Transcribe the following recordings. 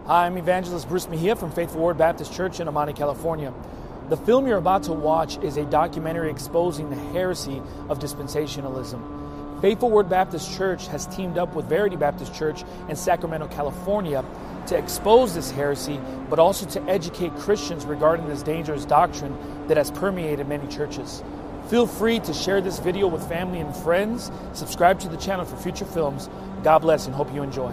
Hi, I'm Evangelist Bruce Mejia from Faithful Word Baptist Church in Amani, California. The film you're about to watch is a documentary exposing the heresy of dispensationalism. Faithful Word Baptist Church has teamed up with Verity Baptist Church in Sacramento, California to expose this heresy, but also to educate Christians regarding this dangerous doctrine that has permeated many churches. Feel free to share this video with family and friends. Subscribe to the channel for future films. God bless and hope you enjoy.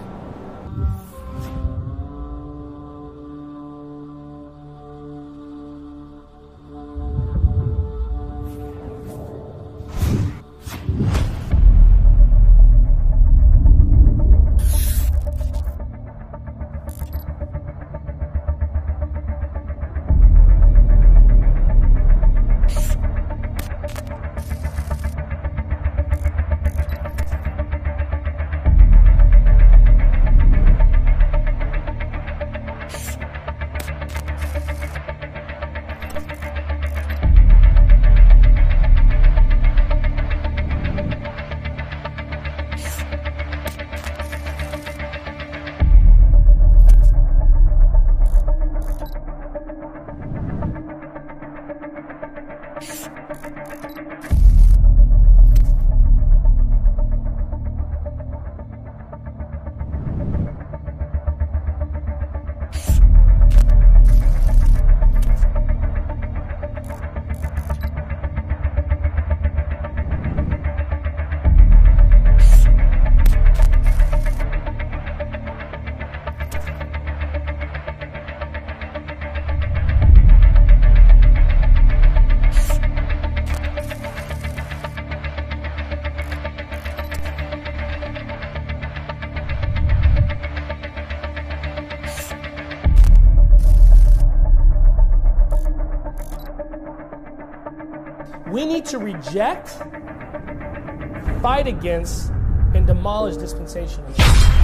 We need to reject, fight against, and demolish dispensationalism.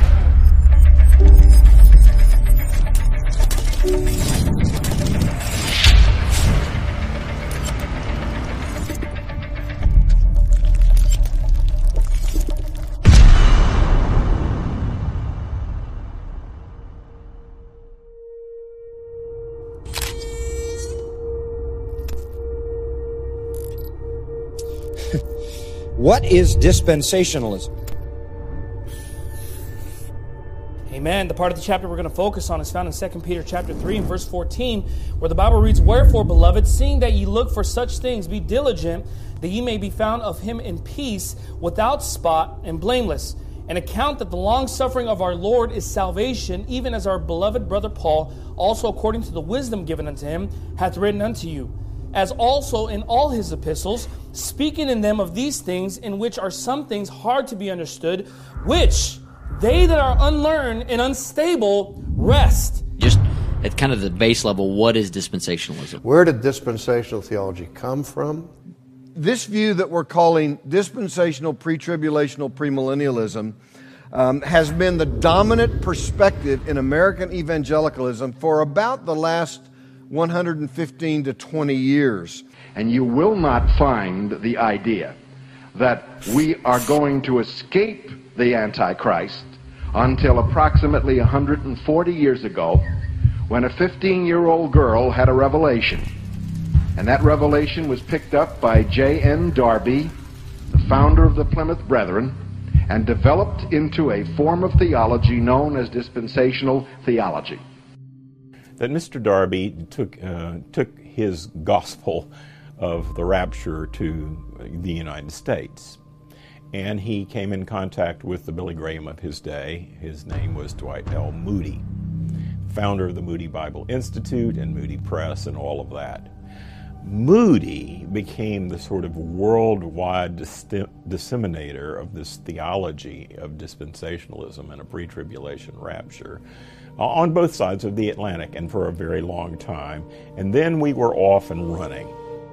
What is dispensationalism? Amen. The part of the chapter we're going to focus on is found in 2 Peter chapter 3 and verse 14, where the Bible reads, "Wherefore, beloved, seeing that ye look for such things, be diligent, that ye may be found of him in peace, without spot and blameless. And account that the long suffering of our Lord is salvation, even as our beloved brother Paul, also according to the wisdom given unto him, hath written unto you. As also in all his epistles, speaking in them of these things, in which are some things hard to be understood, which they that are unlearned and unstable rest." Just at kind of the base level, what is dispensationalism? Where did dispensational theology come from? This view that we're calling dispensational, pre-tribulational, premillennialism has been the dominant perspective in American evangelicalism for about the last 115 to 20 years. And you will not find the idea that we are going to escape the Antichrist until approximately 140 years ago, when a 15-year-old girl had a revelation. And that revelation was picked up by J.N. Darby, the founder of the Plymouth Brethren, and developed into a form of theology known as dispensational theology. That Mr. Darby took his gospel of the rapture to the United States. And he came in contact with the Billy Graham of his day. His name was Dwight L. Moody, founder of the Moody Bible Institute and Moody Press and all of that. Moody became the sort of worldwide disseminator of this theology of dispensationalism and a pre-tribulation rapture on both sides of the Atlantic and for a very long time. And then we were off and running.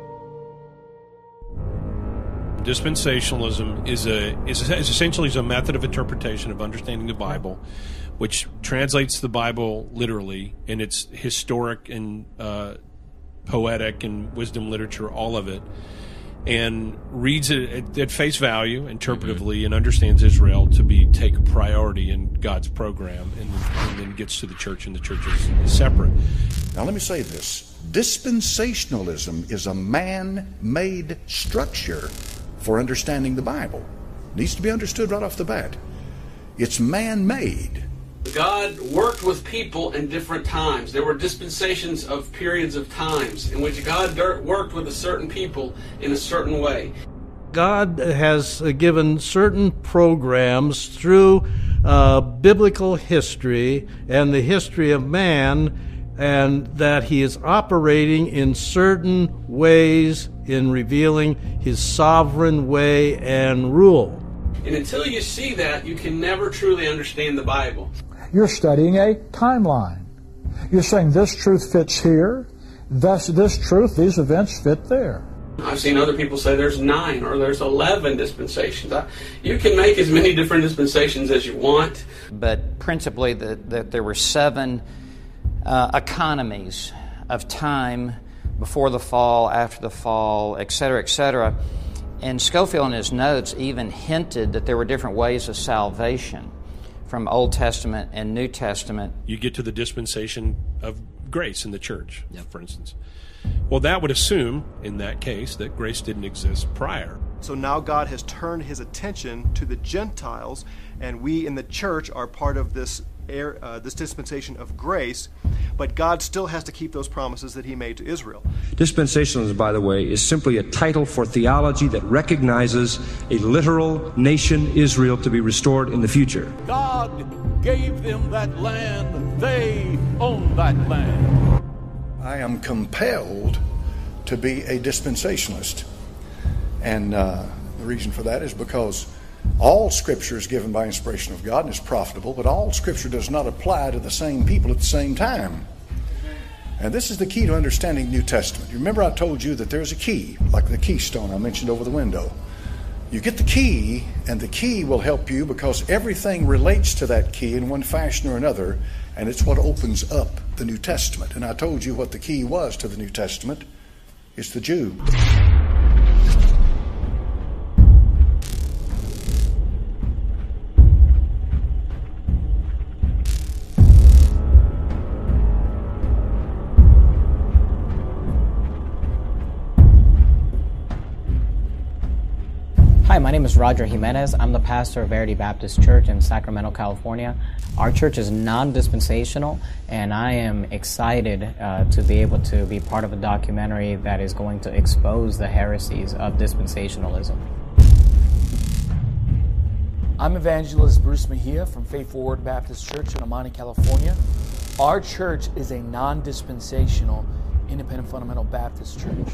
Dispensationalism is essentially a method of interpretation of understanding the Bible, which translates the Bible literally in its historic and poetic and wisdom literature, all of it, and reads it at face value, interpretively, and understands Israel to take a priority in God's program, and then gets to the church, and the church is separate. Now let me say this. Dispensationalism is a man-made structure for understanding the Bible. It needs to be understood right off the bat. It's man-made. God worked with people in different times. There were dispensations of periods of times in which God worked with a certain people in a certain way. God has given certain programs through biblical history and the history of man, and that he is operating in certain ways in revealing his sovereign way and rule. And until you see that, you can never truly understand the Bible. You're studying a timeline. You're saying this truth fits here, thus this truth, these events fit there. I've seen other people say there's 9 or there's 11 dispensations. You can make as many different dispensations as you want. But principally that there were 7 economies of time before the fall, after the fall, etc., etc. And Scofield in his notes even hinted that there were different ways of salvation from Old Testament and New Testament. You get to the dispensation of grace in the church, for instance. Well, that would assume, in that case, that grace didn't exist prior. So now God has turned his attention to the Gentiles, and we in the church are part of this dispensation of grace, but God still has to keep those promises that he made to Israel. Dispensationalism, by the way, is simply a title for theology that recognizes a literal nation, Israel, to be restored in the future. God gave them that land. They own that land. I am compelled to be a dispensationalist. And the reason for that is because all Scripture is given by inspiration of God and is profitable, but all Scripture does not apply to the same people at the same time. And this is the key to understanding the New Testament. You remember I told you that there's a key, like the keystone I mentioned over the window. You get the key, and the key will help you because everything relates to that key in one fashion or another, and it's what opens up the New Testament. And I told you what the key was to the New Testament. It's the Jew. Hi, my name is Roger Jimenez. I'm the pastor of Verity Baptist Church in Sacramento, California. Our church is non-dispensational, and I am excited to be able to be part of a documentary that is going to expose the heresies of dispensationalism. I'm evangelist Bruce Mejia from Faith Forward Baptist Church in Amani, California. Our church is a non-dispensational, independent fundamental Baptist church.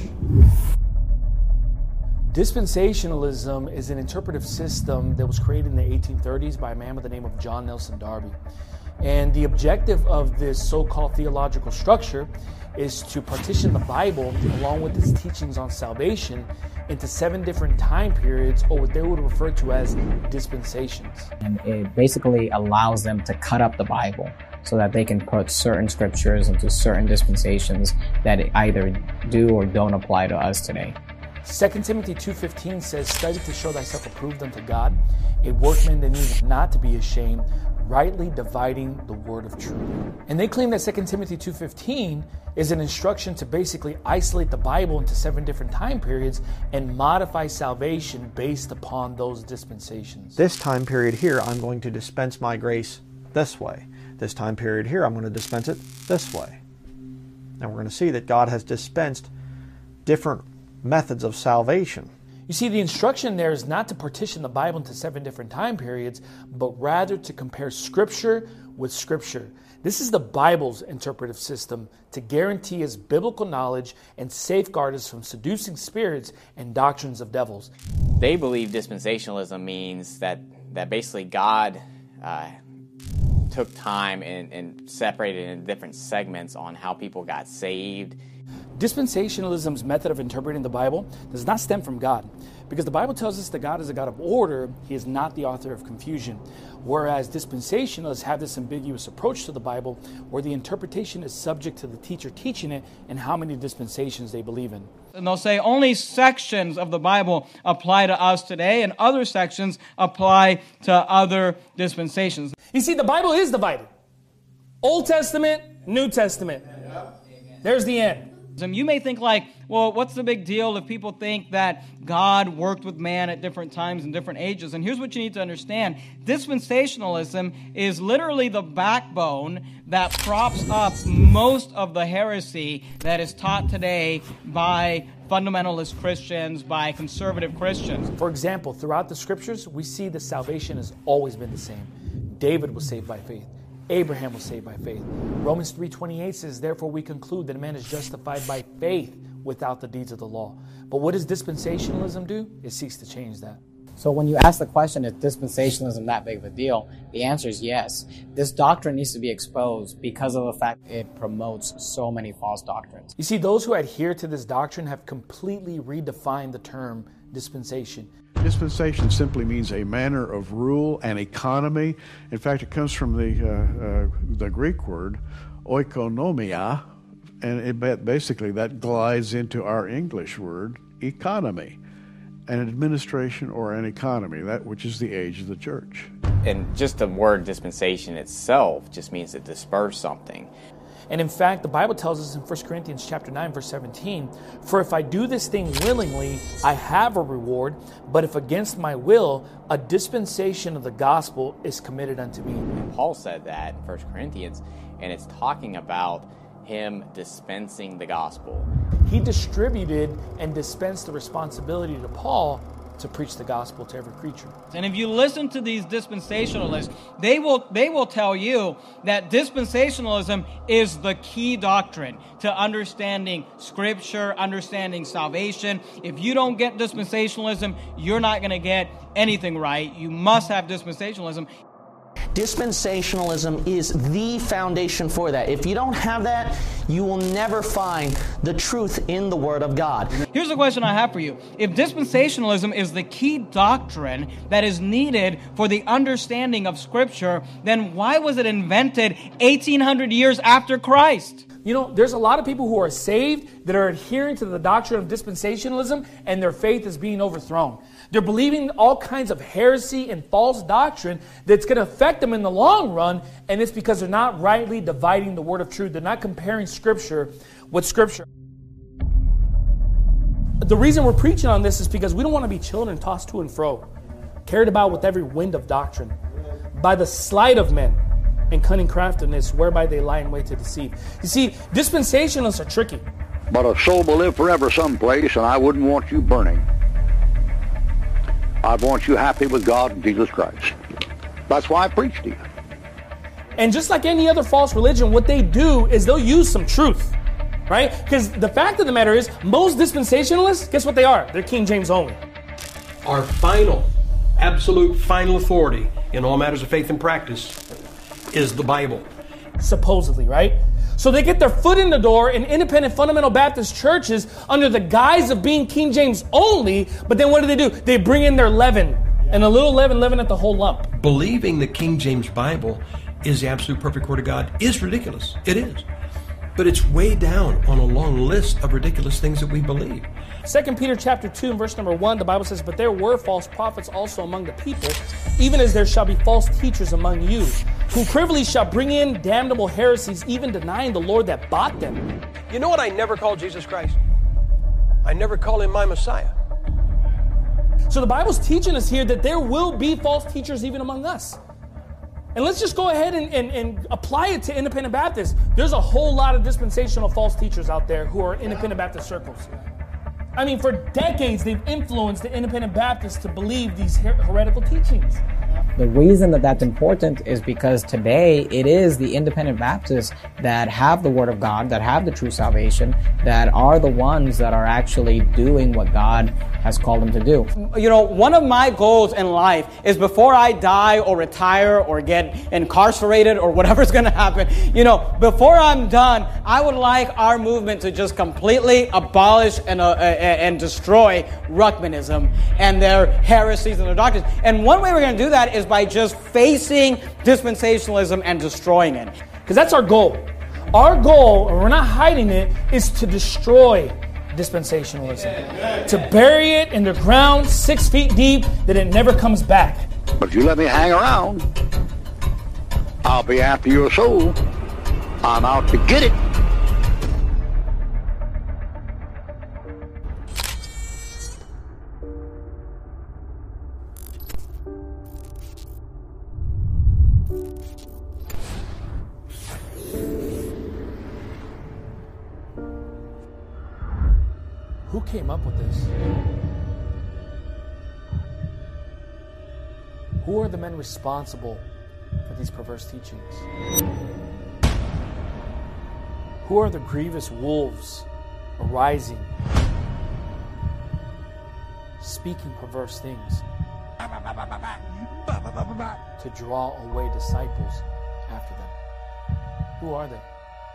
Dispensationalism is an interpretive system that was created in the 1830s by a man by the name of John Nelson Darby. And the objective of this so-called theological structure is to partition the Bible, along with its teachings on salvation, into 7 different time periods, or what they would refer to as dispensations. And it basically allows them to cut up the Bible so that they can put certain scriptures into certain dispensations that either do or don't apply to us today. 2 Timothy 2:15 says, "Study to show thyself approved unto God, a workman that needeth not to be ashamed, rightly dividing the word of truth." And they claim that 2 Timothy 2:15 is an instruction to basically isolate the Bible into 7 different time periods and modify salvation based upon those dispensations. This time period here, I'm going to dispense my grace this way. This time period here, I'm going to dispense it this way. And we're going to see that God has dispensed different methods of salvation. You see, the instruction there is not to partition the Bible into 7 different time periods, but rather to compare Scripture with Scripture. This is the Bible's interpretive system to guarantee its biblical knowledge and safeguard us from seducing spirits and doctrines of devils. They believe dispensationalism means that basically God took time and separated in different segments on how people got saved. Dispensationalism's method of interpreting the Bible does not stem from God, because the Bible tells us that God is a God of order. He is not the author of confusion. Whereas dispensationalists have this ambiguous approach to the Bible where the interpretation is subject to the teacher teaching it and how many dispensations they believe in. And they'll say only sections of the Bible apply to us today and other sections apply to other dispensations. You see, the Bible is divided. Old Testament, New Testament. There's the end. You may think like, well, what's the big deal if people think that God worked with man at different times and different ages? And here's what you need to understand. Dispensationalism is literally the backbone that props up most of the heresy that is taught today by fundamentalist Christians, by conservative Christians. For example, throughout the scriptures, we see that salvation has always been the same. David was saved by faith. Abraham was saved by faith. Romans 3:28 says, therefore we conclude that a man is justified by faith without the deeds of the law. But what does dispensationalism do? It seeks to change that. So when you ask the question, is dispensationalism that big of a deal? The answer is yes. This doctrine needs to be exposed because of the fact it promotes so many false doctrines. You see, those who adhere to this doctrine have completely redefined the term dispensation. Dispensation simply means a manner of rule and economy. In fact, it comes from the Greek word oikonomia, and basically that glides into our English word economy. An administration or an economy, that which is the age of the church. And just the word dispensation itself just means to disperse something. And in fact, the Bible tells us in 1 Corinthians chapter 9, verse 17, for if I do this thing willingly, I have a reward, but if against my will, a dispensation of the gospel is committed unto me. And Paul said that in 1 Corinthians, and it's talking about him dispensing the gospel. He distributed and dispensed the responsibility to Paul to preach the gospel to every creature. And if you listen to these dispensationalists, they will tell you that dispensationalism is the key doctrine to understanding Scripture, understanding salvation. If you don't get dispensationalism, you're not going to get anything right. You must have dispensationalism. Dispensationalism is the foundation for that. If you don't have that, you will never find the truth in the Word of God. Here's the question I have for you. If dispensationalism is the key doctrine that is needed for the understanding of Scripture, then why was it invented 1,800 years after Christ? You know, there's a lot of people who are saved that are adhering to the doctrine of dispensationalism, and their faith is being overthrown. They're believing all kinds of heresy and false doctrine that's going to affect them in the long run, and it's because they're not rightly dividing the word of truth. They're not comparing Scripture with Scripture. The reason we're preaching on this is because we don't want to be children tossed to and fro, carried about with every wind of doctrine, by the sleight of men and cunning craftiness whereby they lie in wait to deceive. You see, dispensationalists are tricky. But a soul will live forever someplace, and I wouldn't want you burning. I'd want you happy with God and Jesus Christ. That's why I preach to you. And just like any other false religion, what they do is they'll use some truth, right? Because the fact of the matter is, most dispensationalists, guess what they are? They're King James only. Our final, absolute final authority in all matters of faith and practice is the Bible. Supposedly, right? So they get their foot in the door in independent fundamental Baptist churches under the guise of being King James only, but then what do? They bring in their leaven, and a little leaven at the whole lump. Believing the King James Bible is the absolute perfect Word of God is ridiculous. It is. But it's way down on a long list of ridiculous things that we believe. 2 Peter chapter 2 and verse number 1, the Bible says, but there were false prophets also among the people, even as there shall be false teachers among you, who privily shall bring in damnable heresies, even denying the Lord that bought them. You know what I never call Jesus Christ? I never call him my Messiah. So the Bible's teaching us here that there will be false teachers even among us. And let's just go ahead and apply it to independent Baptists. There's a whole lot of dispensational false teachers out there who are independent Baptist circles. I mean, for decades, they've influenced the independent Baptists to believe these heretical teachings. The reason that that's important is because today it is the independent Baptists that have the Word of God, that have the true salvation, that are the ones that are actually doing what God has called them to do. You know, one of my goals in life is before I die or retire or get incarcerated or whatever's going to happen, you know, before I'm done, I would like our movement to just completely abolish and destroy Ruckmanism and their heresies and their doctrines. And one way we're going to do that is by just facing dispensationalism and destroying it. Because that's our goal. Our goal, and we're not hiding it, is to destroy dispensationalism. To bury it in the ground 6 feet deep that it never comes back. But if you let me hang around, I'll be after your soul. I'm out to get it. Who came up with this? Who are the men responsible for these perverse teachings? Who are the grievous wolves arising, speaking perverse things to draw away disciples after them? Who are they?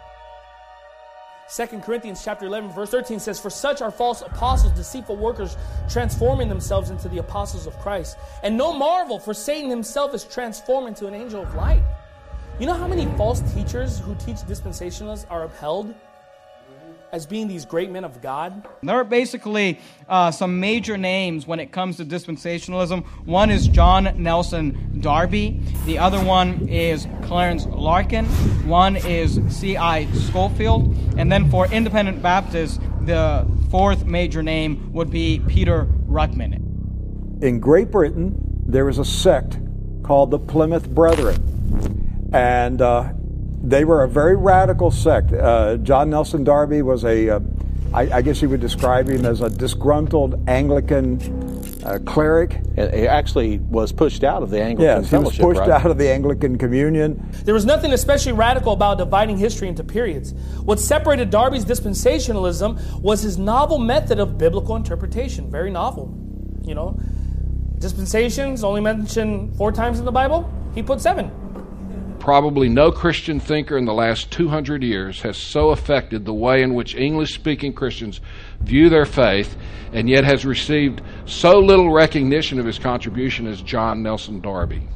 2 Corinthians chapter 11, verse 13 says, "For such are false apostles, deceitful workers, transforming themselves into the apostles of Christ. And no marvel, for Satan himself is transformed into an angel of light." You know how many false teachers who teach dispensationalists are upheld as being these great men of God? There are basically some major names when it comes to dispensationalism. One is John Nelson Darby. The other one is Clarence Larkin. One is C.I. Scofield. And then for independent Baptists, the fourth major name would be Peter Ruckman. In Great Britain, there was a sect called the Plymouth Brethren. And they were a very radical sect. John Nelson Darby was I guess you would describe him as a disgruntled Anglican cleric. He actually was pushed out of the Anglican fellowship, he was pushed out of the Anglican communion. There was nothing especially radical about dividing history into periods. What separated Darby's dispensationalism was his novel method of biblical interpretation. Very novel. You know, dispensations only mentioned 4 times in the Bible. He put 7. Probably no Christian thinker in the last 200 years has so affected the way in which English-speaking Christians view their faith, and yet has received so little recognition of his contribution as John Nelson Darby.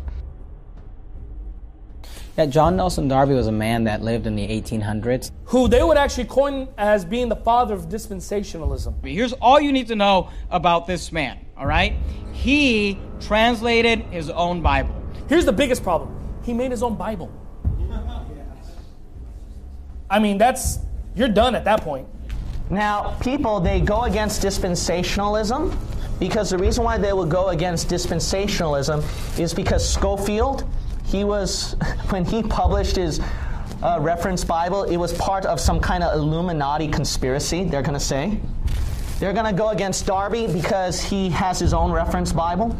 Yeah, John Nelson Darby was a man that lived in the 1800s. Who they would actually coin as being the father of dispensationalism. Here's all you need to know about this man, all right? He translated his own Bible. Here's the biggest problem. He made his own Bible. I mean, you're done at that point. Now, people, they go against dispensationalism because the reason why they would go against dispensationalism is because Scofield, when he published his reference Bible, it was part of some kind of Illuminati conspiracy, they're going to say. They're going to go against Darby because he has his own reference Bible.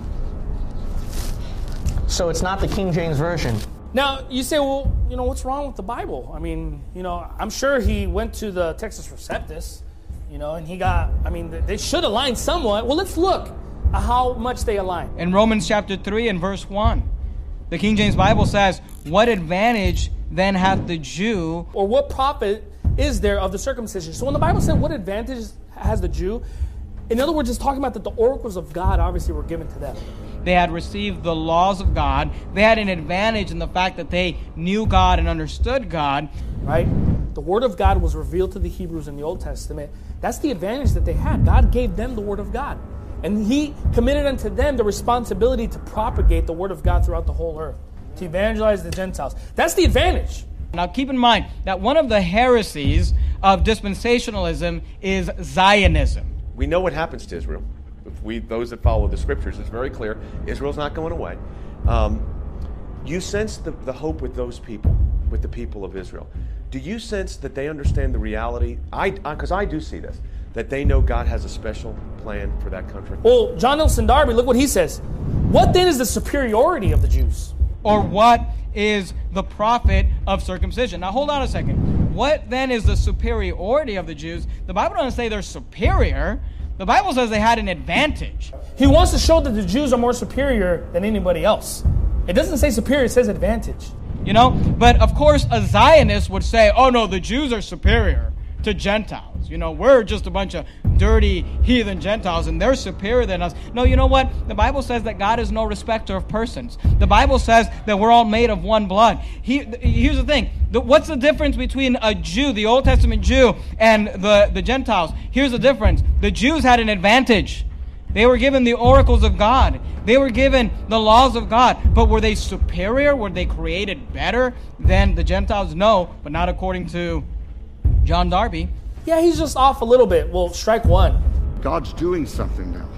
So it's not the King James Version. Now, you say, well, you know, what's wrong with the Bible? I mean, you know, I'm sure he went to the Textus Receptus, you know, and they should align somewhat. Well, let's look at how much they align. In Romans chapter 3 and verse 1, the King James Bible says, "What advantage then hath the Jew?" Or what profit is there of the circumcision? So when the Bible said, what advantage has the Jew? In other words, it's talking about that the oracles of God obviously were given to them. They had received the laws of God. They had an advantage in the fact that they knew God and understood God. Right? The Word of God was revealed to the Hebrews in the Old Testament. That's the advantage that they had. God gave them the Word of God. And He committed unto them the responsibility to propagate the Word of God throughout the whole earth, to evangelize the Gentiles. That's the advantage. Now keep in mind that one of the heresies of dispensationalism is Zionism. We know what happens to Israel. Those that follow the Scriptures, it's very clear. Israel's not going away. You sense the hope with those people, with the people of Israel. Do you sense that they understand the reality? Because I do see this, that they know God has a special plan for that country. Well, John Nelson Darby, look what he says. What then is the superiority of the Jews? Or what is the profit of circumcision? Now hold on a second. What then is the superiority of the Jews? The Bible doesn't say they're superior. The Bible says they had an advantage. He wants to show that the Jews are more superior than anybody else. It doesn't say superior, it says advantage. You know, but of course a Zionist would say, oh no, the Jews are superior to Gentiles. You know, we're just a bunch of dirty heathen Gentiles and they're superior than us. No, you know what? The Bible says that God is no respecter of persons. The Bible says that we're all made of one blood. Here's the thing. What's the difference between a Jew, the Old Testament Jew, and the Gentiles? Here's the difference. The Jews had an advantage. They were given the oracles of God. They were given the laws of God. But were they superior? Were they created better than the Gentiles? No, but not according to John Darby. Yeah, he's just off a little bit. Well, strike one. God's doing something now.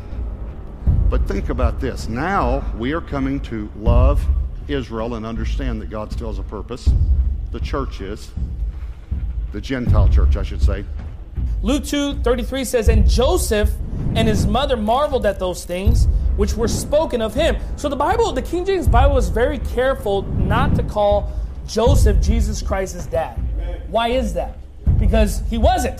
But think about this. Now we are coming to love Israel and understand that God still has a purpose. The church is. The Gentile church, I should say. Luke 2:33 says, and Joseph and his mother marveled at those things which were spoken of him. So the Bible, the King James Bible, is very careful not to call Joseph Jesus Christ's dad. Why is that? Because he wasn't.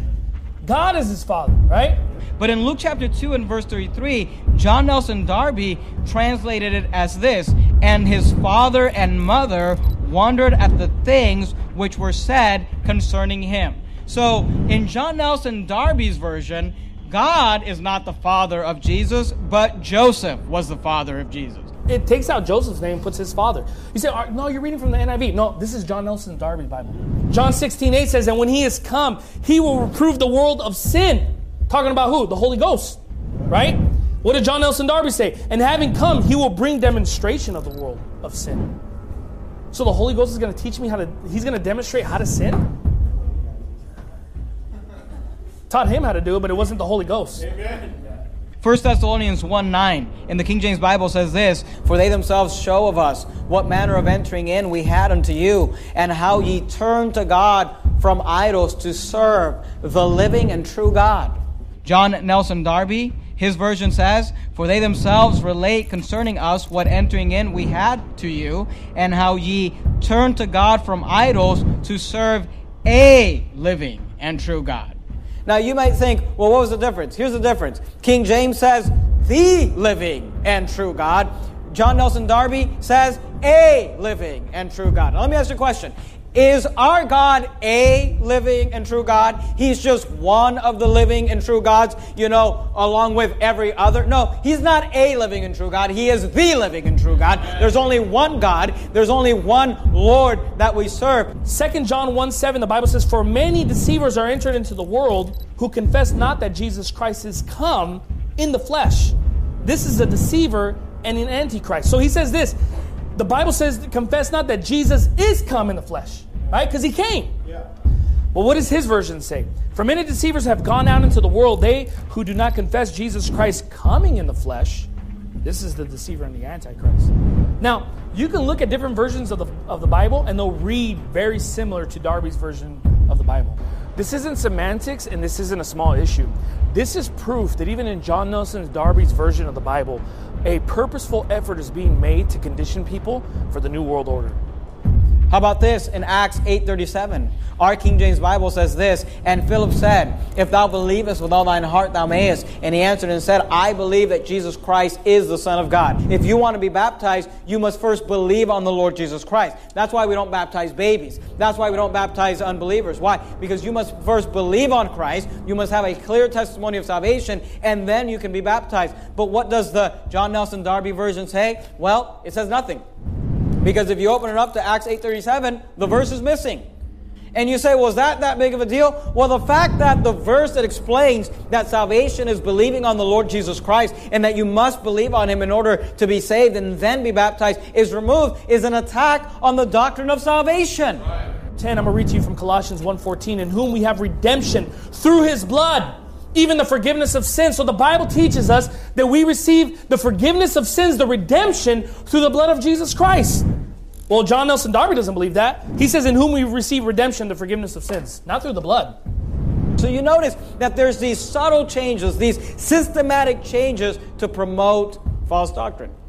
God is his father, right? But in Luke chapter 2 and verse 33, John Nelson Darby translated it as this, and his father and mother wondered at the things which were said concerning him. So in John Nelson Darby's version, God is not the father of Jesus, but Joseph was the father of Jesus. It takes out Joseph's name and puts his father. You say, no, you're reading from the NIV. No, this is John Nelson Darby's Bible. John 16:8 says, and when he is come, he will reprove the world of sin. Talking about who? The Holy Ghost, right? What did John Nelson Darby say? And having come, he will bring demonstration of the world of sin. So the Holy Ghost is going to teach me he's going to demonstrate how to sin? Taught him how to do it, but it wasn't the Holy Ghost. Amen. 1 Thessalonians 1:9 in the King James Bible says this, for they themselves show of us what manner of entering in we had unto you, and how ye turned to God from idols to serve the living and true God. John Nelson Darby, his version says, for they themselves relate concerning us what entering in we had to you, and how ye turned to God from idols to serve a living and true God. Now you might think, well, what was the difference? Here's the difference. King James says, the living and true God. John Nelson Darby says, a living and true God. Now let me ask you a question. Is our God a living and true God? He's just one of the living and true gods, along with every other? No, he's not a living and true God. He is the living and true God. There's only one God. There's only one Lord that we serve. 2 John 1:7, the Bible says, for many deceivers are entered into the world who confess not that Jesus Christ is come in the flesh. This is a deceiver and an antichrist. So he says this. The Bible says, confess not that Jesus is come in the flesh, right? Because he came. Yeah. Well, what does his version say? For many deceivers have gone out into the world, they who do not confess Jesus Christ coming in the flesh. This is the deceiver and the antichrist. Now, you can look at different versions of the Bible, and they'll read very similar to Darby's version of the Bible. This isn't semantics, and this isn't a small issue. This is proof that even in John Nelson Darby's version of the Bible, a purposeful effort is being made to condition people for the New World Order. How about this in Acts 8:37? Our King James Bible says this, and Philip said, if thou believest with all thine heart, thou mayest. And he answered and said, I believe that Jesus Christ is the Son of God. If you want to be baptized, you must first believe on the Lord Jesus Christ. That's why we don't baptize babies. That's why we don't baptize unbelievers. Why? Because you must first believe on Christ. You must have a clear testimony of salvation, and then you can be baptized. But what does the John Nelson Darby version say? Well, it says nothing. Because if you open it up to Acts 8:37, the verse is missing. And you say, well, is that big of a deal? Well, the fact that the verse that explains that salvation is believing on the Lord Jesus Christ and that you must believe on Him in order to be saved and then be baptized is removed is an attack on the doctrine of salvation. 10, I'm going to read to you from Colossians 1:14, in whom we have redemption through His blood, even the forgiveness of sins. So the Bible teaches us that we receive the forgiveness of sins, the redemption, through the blood of Jesus Christ. Well, John Nelson Darby doesn't believe that. He says, in whom we receive redemption, the forgiveness of sins, not through the blood. So you notice that there's these subtle changes, these systematic changes to promote false doctrine.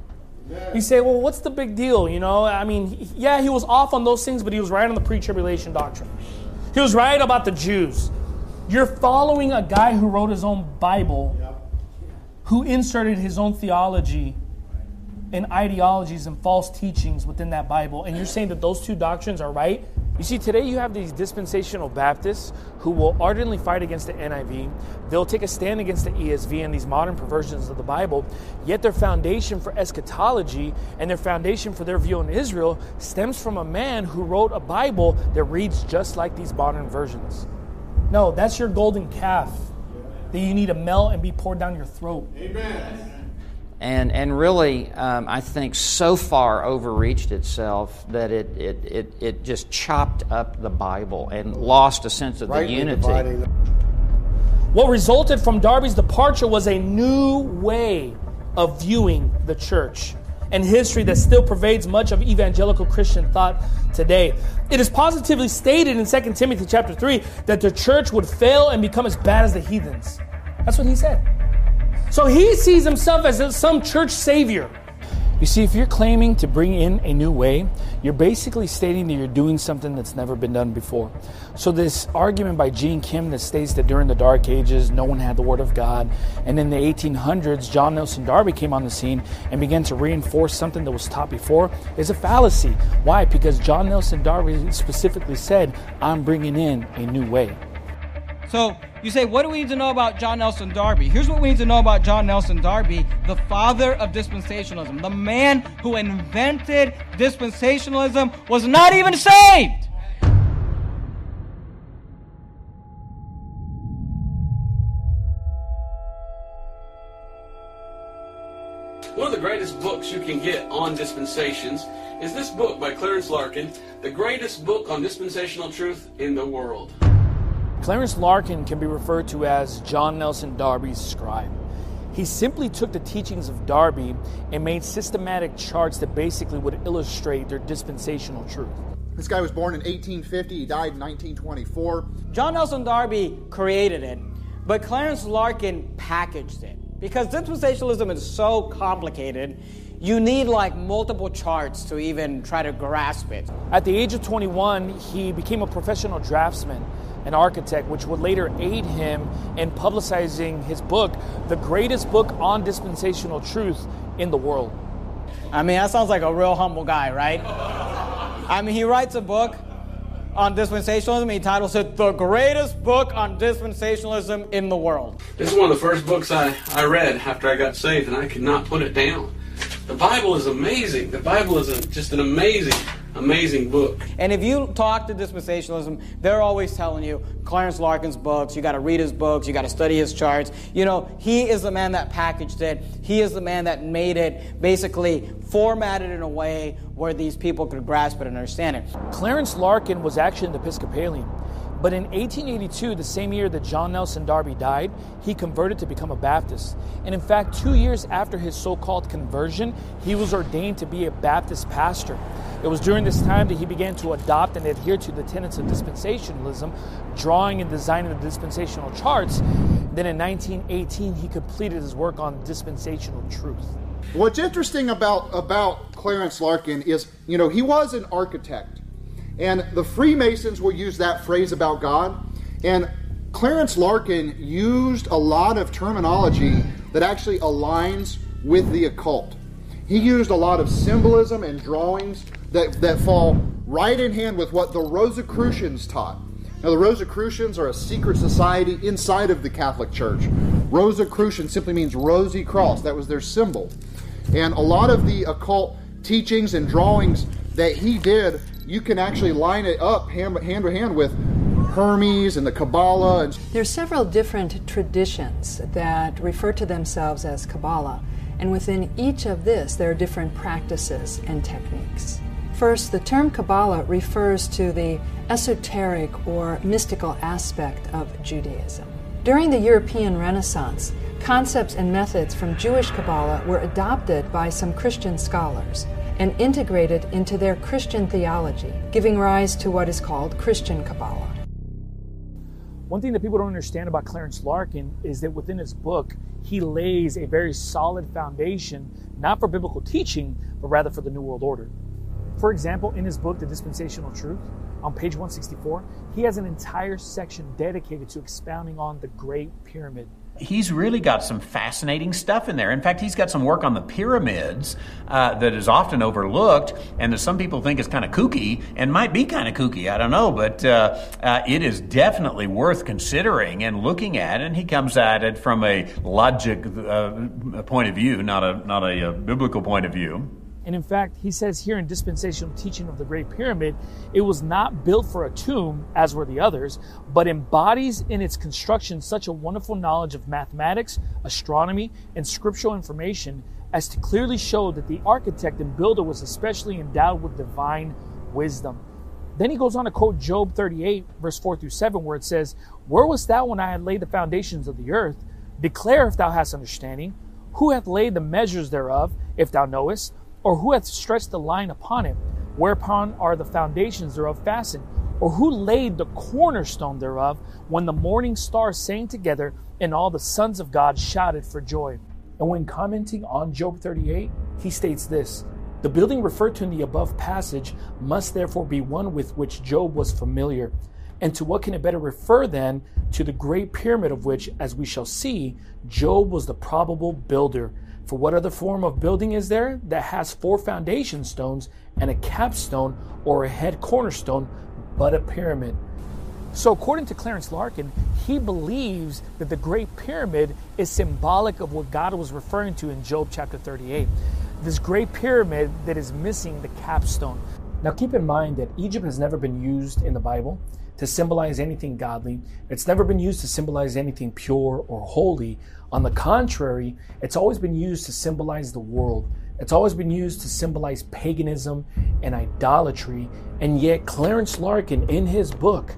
You say, well, what's the big deal? You know, I mean, yeah, he was off on those things, but he was right on the pre-tribulation doctrine. He was right about the Jews. You're following a guy who wrote his own Bible, who inserted his own theology and ideologies and false teachings within that Bible, and you're saying that those two doctrines are right? You see, today you have these dispensational Baptists who will ardently fight against the NIV. They'll take a stand against the ESV and these modern perversions of the Bible, yet their foundation for eschatology and their foundation for their view on Israel stems from a man who wrote a Bible that reads just like these modern versions. No, that's your golden calf that you need to melt and be poured down your throat. Amen. And really, I think so far overreached itself that it just chopped up the Bible and lost a sense of the unity. What resulted from Darby's departure was a new way of viewing the church and history that still pervades much of evangelical Christian thought today. It is positively stated in 2 Timothy chapter 3 that the church would fail and become as bad as the heathens. That's what he said. So he sees himself as some church savior. You see, if you're claiming to bring in a new way, you're basically stating that you're doing something that's never been done before. So this argument by Gene Kim that states that during the Dark Ages, no one had the Word of God, and in the 1800s, John Nelson Darby came on the scene and began to reinforce something that was taught before, is a fallacy. Why? Because John Nelson Darby specifically said, I'm bringing in a new way. So you say, what do we need to know about John Nelson Darby? Here's what we need to know about John Nelson Darby, the father of dispensationalism. The man who invented dispensationalism was not even saved. One of the greatest books you can get on dispensations is this book by Clarence Larkin, the greatest book on dispensational truth in the world. Clarence Larkin can be referred to as John Nelson Darby's scribe. He simply took the teachings of Darby and made systematic charts that basically would illustrate their dispensational truth. This guy was born in 1850. He died in 1924. John Nelson Darby created it, but Clarence Larkin packaged it. Because dispensationalism is so complicated, you need like multiple charts to even try to grasp it. At the age of 21, he became a professional draftsman, an architect, which would later aid him in publicizing his book, the greatest book on dispensational truth in the world. I mean, that sounds like a real humble guy, right? I mean, he writes a book on dispensationalism. He titles it The Greatest Book on Dispensationalism in the World. This is one of the first books I read after I got saved, and I could not put it down. The Bible is amazing. The Bible is just an amazing book. And if you talk to dispensationalism, they're always telling you Clarence Larkin's books, you got to read his books, you got to study his charts. You know, he is the man that packaged it. He is the man that made it, basically formatted in a way where these people could grasp it and understand it. Clarence Larkin was actually an Episcopalian. But in 1882, the same year that John Nelson Darby died, he converted to become a Baptist. And in fact, 2 years after his so-called conversion, he was ordained to be a Baptist pastor. It was during this time that he began to adopt and adhere to the tenets of dispensationalism, drawing and designing the dispensational charts. Then in 1918, he completed his work on dispensational truth. What's interesting about Clarence Larkin is, you know, he was an architect. And the Freemasons will use that phrase about God. And Clarence Larkin used a lot of terminology that actually aligns with the occult. He used a lot of symbolism and drawings that fall right in hand with what the Rosicrucians taught. Now, the Rosicrucians are a secret society inside of the Catholic Church. Rosicrucian simply means rosy cross. That was their symbol. And a lot of the occult teachings and drawings that he did, you can actually line it up hand to hand with Hermes and the Kabbalah. There are several different traditions that refer to themselves as Kabbalah, and within each of this there are different practices and techniques. First, the term Kabbalah refers to the esoteric or mystical aspect of Judaism. During the European Renaissance, concepts and methods from Jewish Kabbalah were adopted by some Christian scholars and integrated into their Christian theology, giving rise to what is called Christian Kabbalah. One thing that people don't understand about Clarence Larkin is that within his book, he lays a very solid foundation, not for biblical teaching, but rather for the New World Order. For example, in his book, The Dispensational Truth, on page 164, he has an entire section dedicated to expounding on the Great Pyramid. He's really got some fascinating stuff in there. In fact, he's got some work on the pyramids that is often overlooked and that some people think is kind of kooky and might be kind of kooky. I don't know, but it is definitely worth considering and looking at. And he comes at it from a logic point of view, not a biblical point of view. And in fact, he says here in Dispensational Teaching of the Great Pyramid, it was not built for a tomb, as were the others, but embodies in its construction such a wonderful knowledge of mathematics, astronomy, and scriptural information as to clearly show that the architect and builder was especially endowed with divine wisdom. Then he goes on to quote Job 38, verse 4 through 7, where it says, "Where wast thou when I had laid the foundations of the earth? Declare if thou hast understanding. Who hath laid the measures thereof, if thou knowest? Or who hath stretched the line upon it? Whereupon are the foundations thereof fastened? Or who laid the cornerstone thereof, when the morning stars sang together, and all the sons of God shouted for joy?" And when commenting on Job 38, he states this: "The building referred to in the above passage must therefore be one with which Job was familiar. And to what can it better refer then? To the Great Pyramid, of which, as we shall see, Job was the probable builder. For what other form of building is there that has 4 foundation stones and a capstone or a head cornerstone but a pyramid?" So according to Clarence Larkin, he believes that the Great Pyramid is symbolic of what God was referring to in Job chapter 38. This Great Pyramid that is missing the capstone. Now keep in mind that Egypt has never been used in the Bible to symbolize anything godly. It's never been used to symbolize anything pure or holy. On the contrary, it's always been used to symbolize the world. It's always been used to symbolize paganism and idolatry. And yet Clarence Larkin, in his book,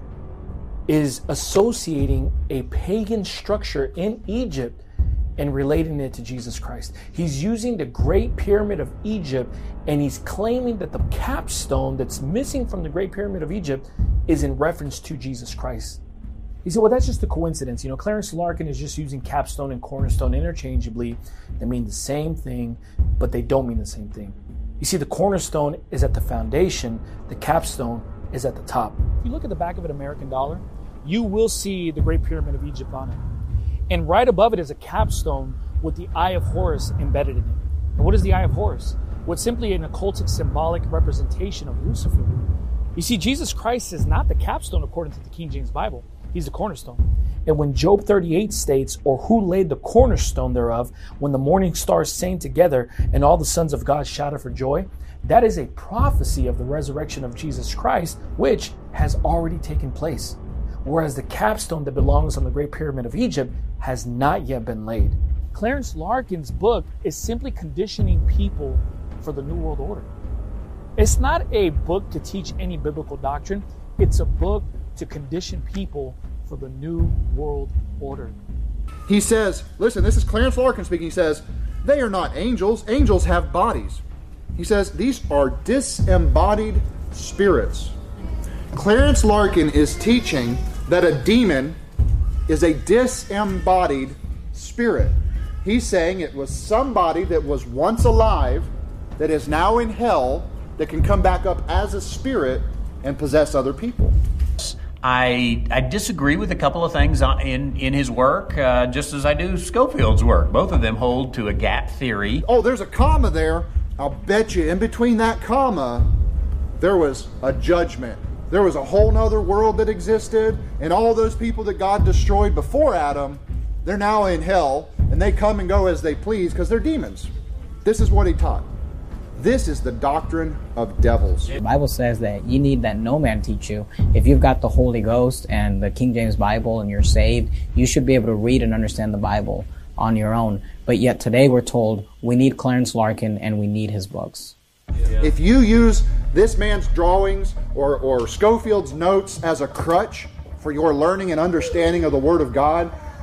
is associating a pagan structure in Egypt and relating it to Jesus Christ. He's using the Great Pyramid of Egypt, and he's claiming that the capstone that's missing from the Great Pyramid of Egypt is in reference to Jesus Christ. You say, well, that's just a coincidence. You know, Clarence Larkin is just using capstone and cornerstone interchangeably. They mean the same thing, but they don't mean the same thing. You see, the cornerstone is at the foundation. The capstone is at the top. If you look at the back of an American dollar, you will see the Great Pyramid of Egypt on it. And right above it is a capstone with the Eye of Horus embedded in it. And what is the Eye of Horus? Well, it's simply an occultic symbolic representation of Lucifer. You see, Jesus Christ is not the capstone according to the King James Bible. He's the cornerstone. And when Job 38 states, "Or who laid the cornerstone thereof, when the morning stars sang together, and all the sons of God shouted for joy," that is a prophecy of the resurrection of Jesus Christ, which has already taken place. Whereas the capstone that belongs on the Great Pyramid of Egypt has not yet been laid. Clarence Larkin's book is simply conditioning people for the New World Order. It's not a book to teach any biblical doctrine. It's a book to condition people for the New World Order. He says, listen, this is Clarence Larkin speaking. He says, "They are not angels. Angels have bodies." He says, "These are disembodied spirits." Clarence Larkin is teaching that a demon is a disembodied spirit. He's saying it was somebody that was once alive, that is now in hell, that can come back up as a spirit and possess other people. I disagree with a couple of things in his work, just as I do Scofield's work. Both of them hold to a gap theory. Oh, there's a comma there. I'll bet you in between that comma, there was a judgment. There was a whole nother world that existed, and all those people that God destroyed before Adam, they're now in hell, and they come and go as they please because they're demons. This is what he taught. This is the doctrine of devils. The Bible says that you need that no man teach you. If you've got the Holy Ghost and the King James Bible and you're saved, you should be able to read and understand the Bible on your own. But yet today we're told we need Clarence Larkin and we need his books. If you use this man's drawings or Scofield's notes as a crutch for your learning and understanding of the Word of God,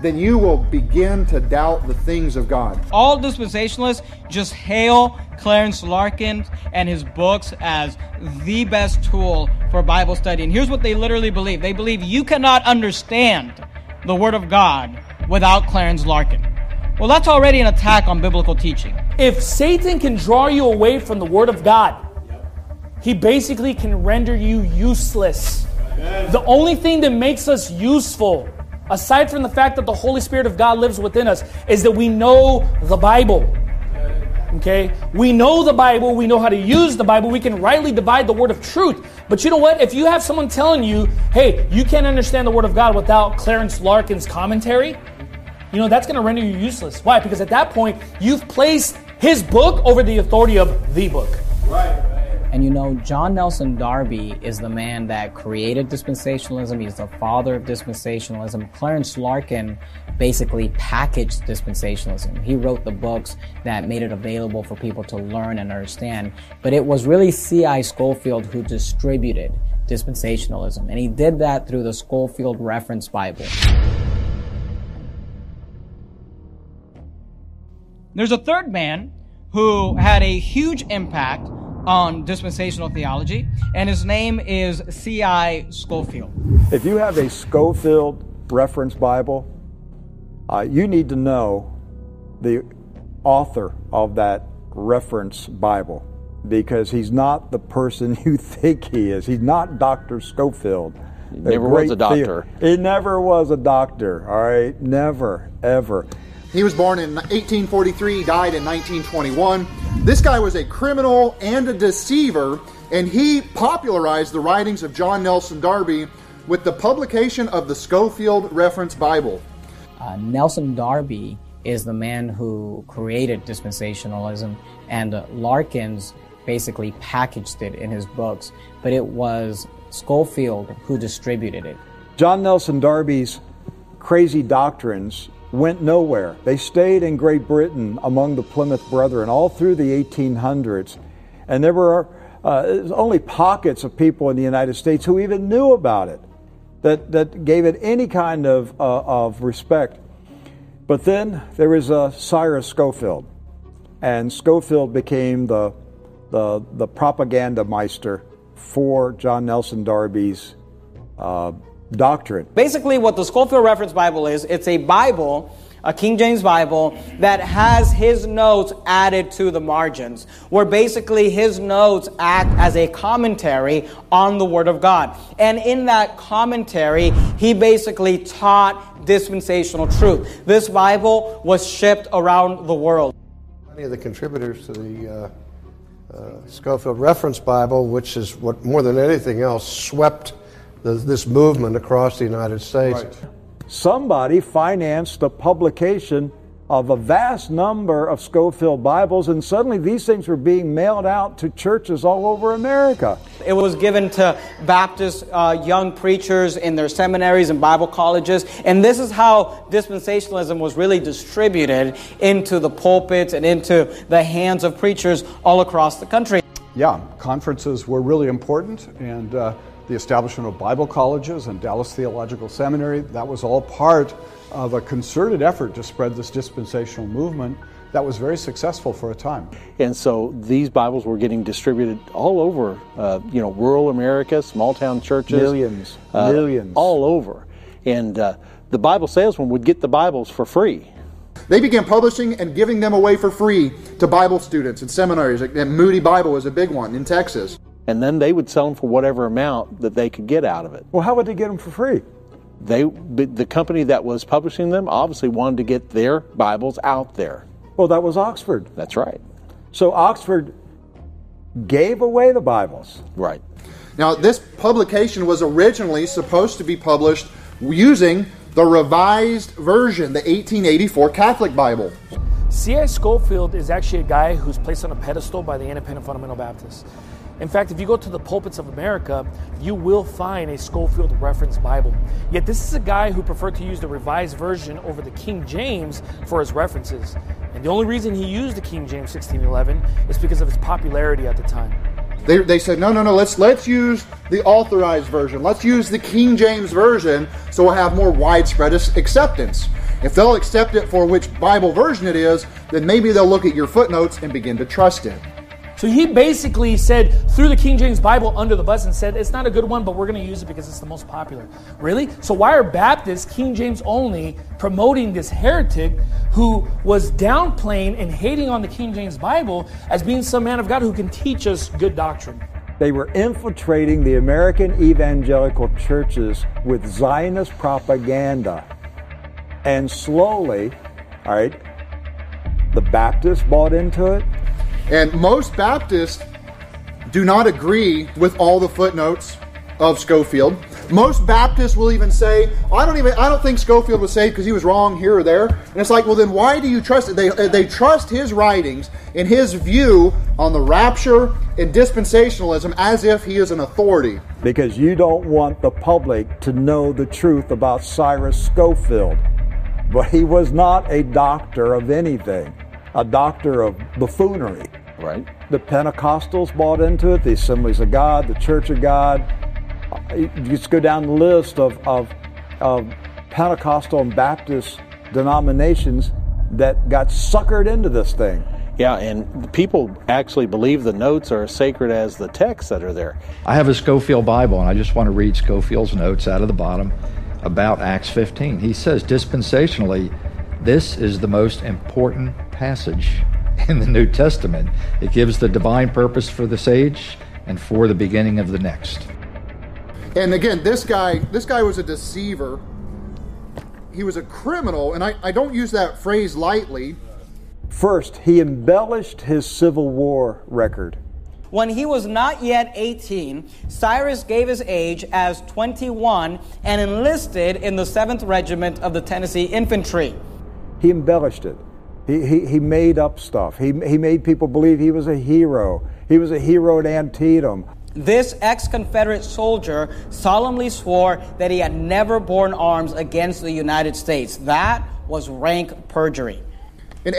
then you will begin to doubt the things of God. All dispensationalists just hail Clarence Larkin and his books as the best tool for Bible study. And here's what they literally believe. They believe you cannot understand the Word of God without Clarence Larkin. Well, that's already an attack on biblical teaching. If Satan can draw you away from the Word of God, he basically can render you useless. The only thing that makes us useful, aside from the fact that the Holy Spirit of God lives within us, is that we know the Bible. Okay? We know the Bible. We know how to use the Bible. We can rightly divide the word of truth. But you know what? If you have someone telling you, hey, you can't understand the Word of God without Clarence Larkin's commentary, you know, that's going to render you useless. Why? Because at that point, you've placed his book over the authority of the book. Right. And you know, John Nelson Darby is the man that created dispensationalism. He's the father of dispensationalism. Clarence Larkin basically packaged dispensationalism. He wrote the books that made it available for people to learn and understand. But it was really C.I. Scofield who distributed dispensationalism. And he did that through the Scofield Reference Bible. There's a third man who had a huge impact on dispensational theology, and his name is C.I. Scofield. If you have a Scofield Reference Bible, you need to know the author of that reference Bible, because he's not the person you think he is. He's not Dr. Scofield. He never was a doctor. He never was a doctor, all right? Never, ever. He was born in 1843, died in 1921. This guy was a criminal and a deceiver, and he popularized the writings of John Nelson Darby with the publication of the Scofield Reference Bible. Nelson Darby is the man who created dispensationalism, and Larkins basically packaged it in his books, but it was Scofield who distributed it. John Nelson Darby's crazy doctrines went nowhere. They stayed in Great Britain among the Plymouth Brethren all through the 1800s. And there were only pockets of people in the United States who even knew about it, that gave it any kind of respect. But then there was Cyrus Scofield, and Scofield became the propaganda meister for John Nelson Darby's doctrine. Basically, what the Scofield Reference Bible is, it's a Bible, a King James Bible, that has his notes added to the margins, where basically his notes act as a commentary on the Word of God. And in that commentary, he basically taught dispensational truth. This Bible was shipped around the world. Many of the contributors to the Scofield Reference Bible, which is what more than anything else swept this movement across the United States. Right. Somebody financed the publication of a vast number of Scofield Bibles, and suddenly these things were being mailed out to churches all over America. It was given to Baptist young preachers in their seminaries and Bible colleges, and this is how dispensationalism was really distributed into the pulpits and into the hands of preachers all across the country. Yeah, conferences were really important, and the establishment of Bible colleges and Dallas Theological Seminary, that was all part of a concerted effort to spread this dispensational movement that was very successful for a time. And so these Bibles were getting distributed all over, rural America, small town churches. Millions. All over. And the Bible salesman would get the Bibles for free. They began publishing and giving them away for free to Bible students in seminaries. And Moody Bible was a big one in Texas. And then they would sell them for whatever amount that they could get out of it. Well, how would they get them for free? The company that was publishing them obviously wanted to get their Bibles out there. Well, that was Oxford. That's right. So Oxford gave away the Bibles. Right. Now, this publication was originally supposed to be published using the Revised Version, the 1884 Catholic Bible. C.I. Scofield is actually a guy who's placed on a pedestal by the Independent Fundamental Baptists. In fact, if you go to the pulpits of America, you will find a Scofield Reference Bible. Yet this is a guy who preferred to use the Revised Version over the King James for his references. And the only reason he used the King James 1611 is because of its popularity at the time. They said, no, let's use the Authorized Version. Let's use the King James Version so we'll have more widespread acceptance. If they'll accept it for which Bible version it is, then maybe they'll look at your footnotes and begin to trust it. So he basically said, threw the King James Bible under the bus and said, it's not a good one, but we're going to use it because it's the most popular. Really? So why are Baptists, King James only, promoting this heretic who was downplaying and hating on the King James Bible as being some man of God who can teach us good doctrine? They were infiltrating the American evangelical churches with Zionist propaganda. And slowly, all right, the Baptists bought into it. And most Baptists do not agree with all the footnotes of Scofield. Most Baptists will even say, I don't think Scofield was saved because he was wrong here or there. And it's like, well, then why do you trust it? They trust his writings and his view on the rapture and dispensationalism as if he is an authority. Because you don't want the public to know the truth about Cyrus Scofield. But he was not a doctor of anything, a doctor of buffoonery. Right. The Pentecostals bought into it, the Assemblies of God, the Church of God. You just go down the list of Pentecostal and Baptist denominations that got suckered into this thing. Yeah, and people actually believe the notes are as sacred as the texts that are there. I have a Scofield Bible, and I just want to read Scofield's notes out of the bottom about Acts 15. He says, dispensationally, this is the most important passage in the New Testament. It gives the divine purpose for this age and for the beginning of the next. And again, this guy was a deceiver. He was a criminal, and I don't use that phrase lightly. First, he embellished his Civil War record. When he was not yet 18, Cyrus gave his age as 21 and enlisted in the 7th Regiment of the Tennessee Infantry. He embellished it. He made up stuff. He made people believe he was a hero. He was a hero at Antietam. This ex-Confederate soldier solemnly swore that he had never borne arms against the United States. That was rank perjury. In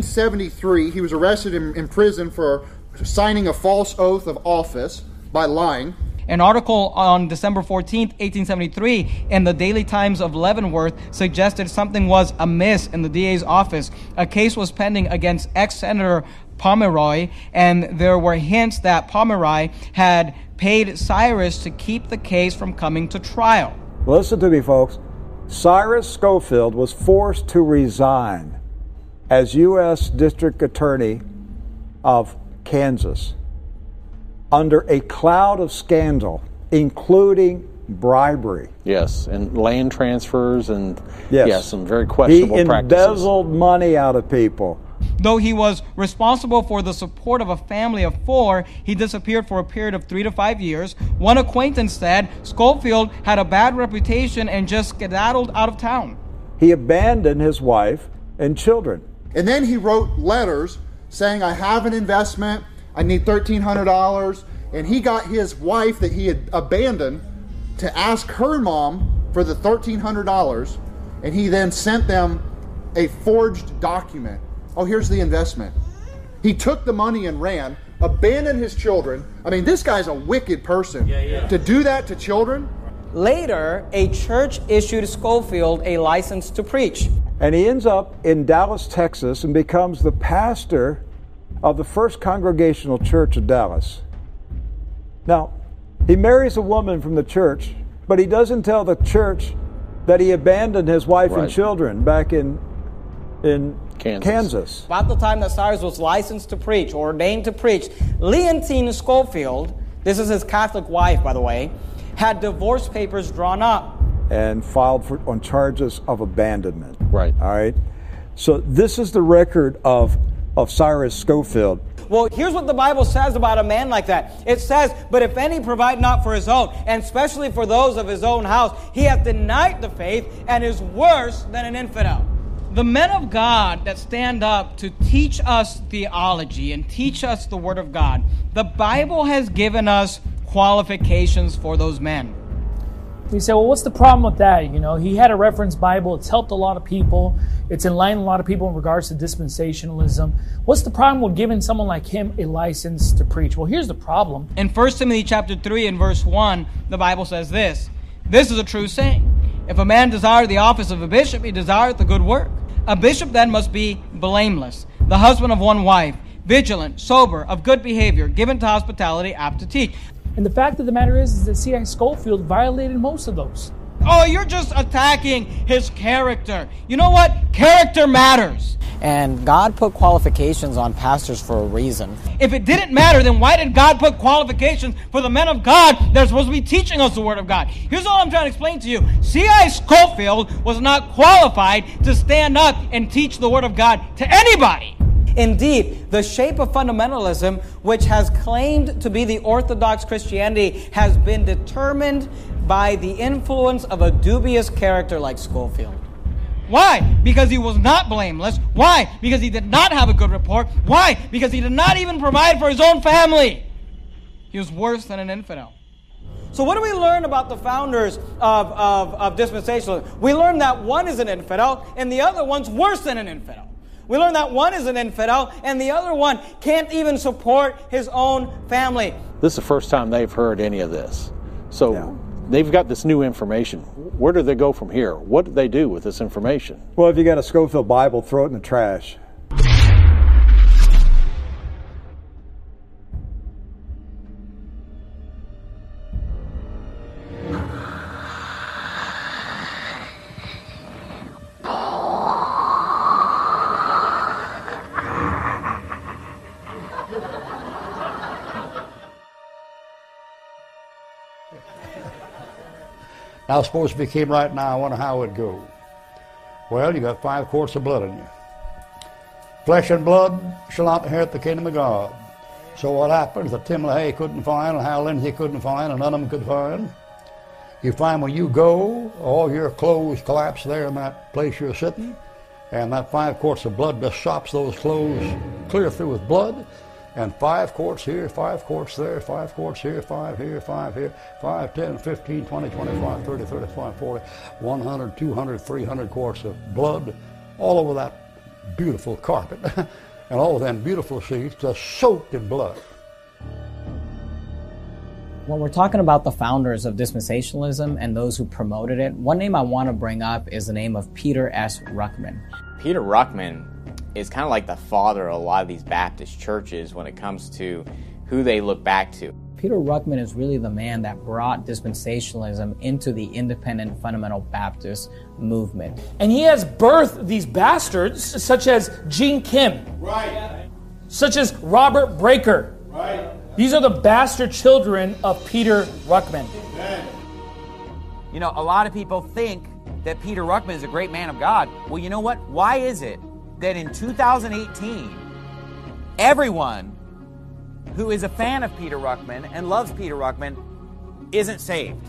1873, he was arrested in prison for signing a false oath of office by lying. An article on December 14th, 1873, in the Daily Times of Leavenworth suggested something was amiss in the DA's office. A case was pending against ex-Senator Pomeroy, and there were hints that Pomeroy had paid Cyrus to keep the case from coming to trial. Listen to me, folks. Cyrus Scofield was forced to resign as U.S. District Attorney of Kansas under a cloud of scandal, including bribery. Yes, and land transfers and some very He questionable practices. embezzled money out of people. Though he was responsible for the support of a family of 4, he disappeared for a period of 3 to 5 years. One acquaintance said Scofield had a bad reputation and just skedaddled out of town. He abandoned his wife and children. And then he wrote letters saying, I have an investment, I need $1,300. And he got his wife that he had abandoned to ask her mom for the $1,300. And he then sent them a forged document. Oh, here's the investment. He took the money and ran, abandoned his children. I mean, this guy's a wicked person. To do that to children. Later, a church issued Scofield a license to preach. And he ends up in Dallas, Texas, and becomes the pastor of the First Congregational Church of Dallas. Now, he marries a woman from the church, but he doesn't tell the church that he abandoned his wife and children back in Kansas. About the time that Cyrus was licensed to preach, or ordained to preach, Leontine Scofield, this is his Catholic wife, by the way, had divorce papers drawn up. And filed on charges of abandonment. Right. All right. So this is the record of Cyrus Scofield. Well, here's what the Bible says about a man like that. It says, but if any provide not for his own, and especially for those of his own house, he hath denied the faith and is worse than an infidel. The men of God that stand up to teach us theology and teach us the Word of God, the Bible has given us qualifications for those men. You say, well, what's the problem with that? You know, he had a reference Bible. It's helped a lot of people. It's enlightened a lot of people in regards to dispensationalism. What's the problem with giving someone like him a license to preach? Well, here's the problem. In 1 Timothy chapter 3 and verse 1, the Bible says this. This is a true saying. If a man desire the office of a bishop, he desireth the good work. A bishop then must be blameless, the husband of one wife, vigilant, sober, of good behavior, given to hospitality, apt to teach. And the fact of the matter is that C.I. Scofield violated most of those. Oh, you're just attacking his character. You know what? Character matters. And God put qualifications on pastors for a reason. If it didn't matter, then why did God put qualifications for the men of God that are supposed to be teaching us the Word of God? Here's all I'm trying to explain to you. C.I. Scofield was not qualified to stand up and teach the Word of God to anybody. Indeed, the shape of fundamentalism, which has claimed to be the orthodox Christianity, has been determined by the influence of a dubious character like Scofield. Why? Because he was not blameless. Why? Because he did not have a good report. Why? Because he did not even provide for his own family. He was worse than an infidel. So what do we learn about the founders of dispensationalism? We learn that one is an infidel and the other one's worse than an infidel. We learn that one is an infidel and the other one can't even support his own family. This is the first time they've heard any of this. So they've got this new information. Where do they go from here? What do they do with this information? Well, if you got a Scofield Bible, throw it in the trash. Now suppose if you came right now, I wonder how it would go. Well, you got 5 quarts of blood in you. Flesh and blood shall not inherit the kingdom of God. So what happens that Tim LaHaye couldn't find, and Hal Lindsey couldn't find, and none of them could find? You find when you go, all your clothes collapse there in that place you're sitting, and that 5 quarts of blood just sops those clothes clear through with blood. And 5 quarts here, 5 quarts there, 5 quarts here, 5 here, 5 here, 5, 10, 15, 20, 25, 30, 35, 40, 100, 200, 300 quarts of blood all over that beautiful carpet. And all of them beautiful seats just soaked in blood. When we're talking about the founders of dispensationalism and those who promoted it, one name I want to bring up is the name of Peter S. Ruckman. Peter Ruckman is kind of like the father of a lot of these Baptist churches when it comes to who they look back to. Peter Ruckman is really the man that brought dispensationalism into the independent fundamental Baptist movement. And he has birthed these bastards such as Gene Kim. Right. Such as Robert Breaker. Right. These are the bastard children of Peter Ruckman. Amen. You know, a lot of people think that Peter Ruckman is a great man of God. Well, you know what? Why is it that in 2018, everyone who is a fan of Peter Ruckman and loves Peter Ruckman isn't saved?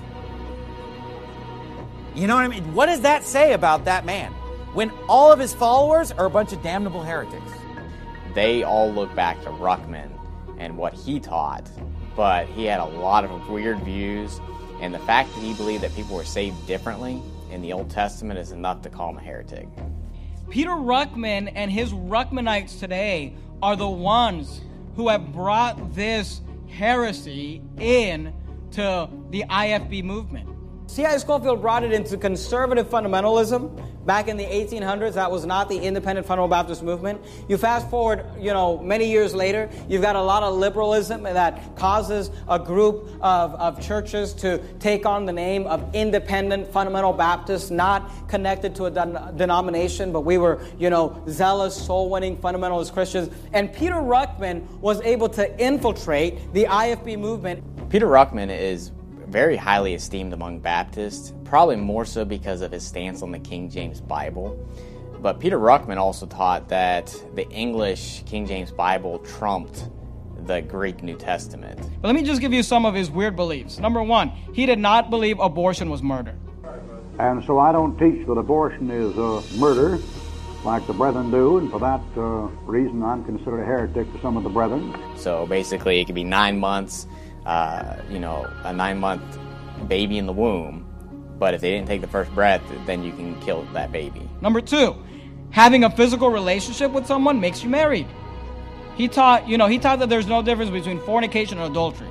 You know what I mean? What does that say about that man when all of his followers are a bunch of damnable heretics? They all look back to Ruckman and what he taught, but he had a lot of weird views, and the fact that he believed that people were saved differently in the Old Testament is enough to call him a heretic. Peter Ruckman and his Ruckmanites today are the ones who have brought this heresy in to the IFB movement. C.I. Scofield brought it into conservative fundamentalism back in the 1800s. That was not the independent fundamental Baptist movement. You fast forward, many years later, you've got a lot of liberalism that causes a group of churches to take on the name of independent fundamental Baptists, not connected to a denomination, but we were, zealous, soul-winning fundamentalist Christians. And Peter Ruckman was able to infiltrate the IFB movement. Peter Ruckman is very highly esteemed among Baptists, probably more so because of his stance on the King James Bible. But Peter Ruckman also taught that the English King James Bible trumped the Greek New Testament. But let me just give you some of his weird beliefs. Number one, he did not believe abortion was murder. And so I don't teach that abortion is murder like the brethren do, and for that reason I'm considered a heretic to some of the brethren. So basically it could be 9 months, a 9-month baby in the womb, but if they didn't take the first breath, then you can kill that baby. Number two, having a physical relationship with someone makes you married. He taught that there's no difference between fornication and adultery.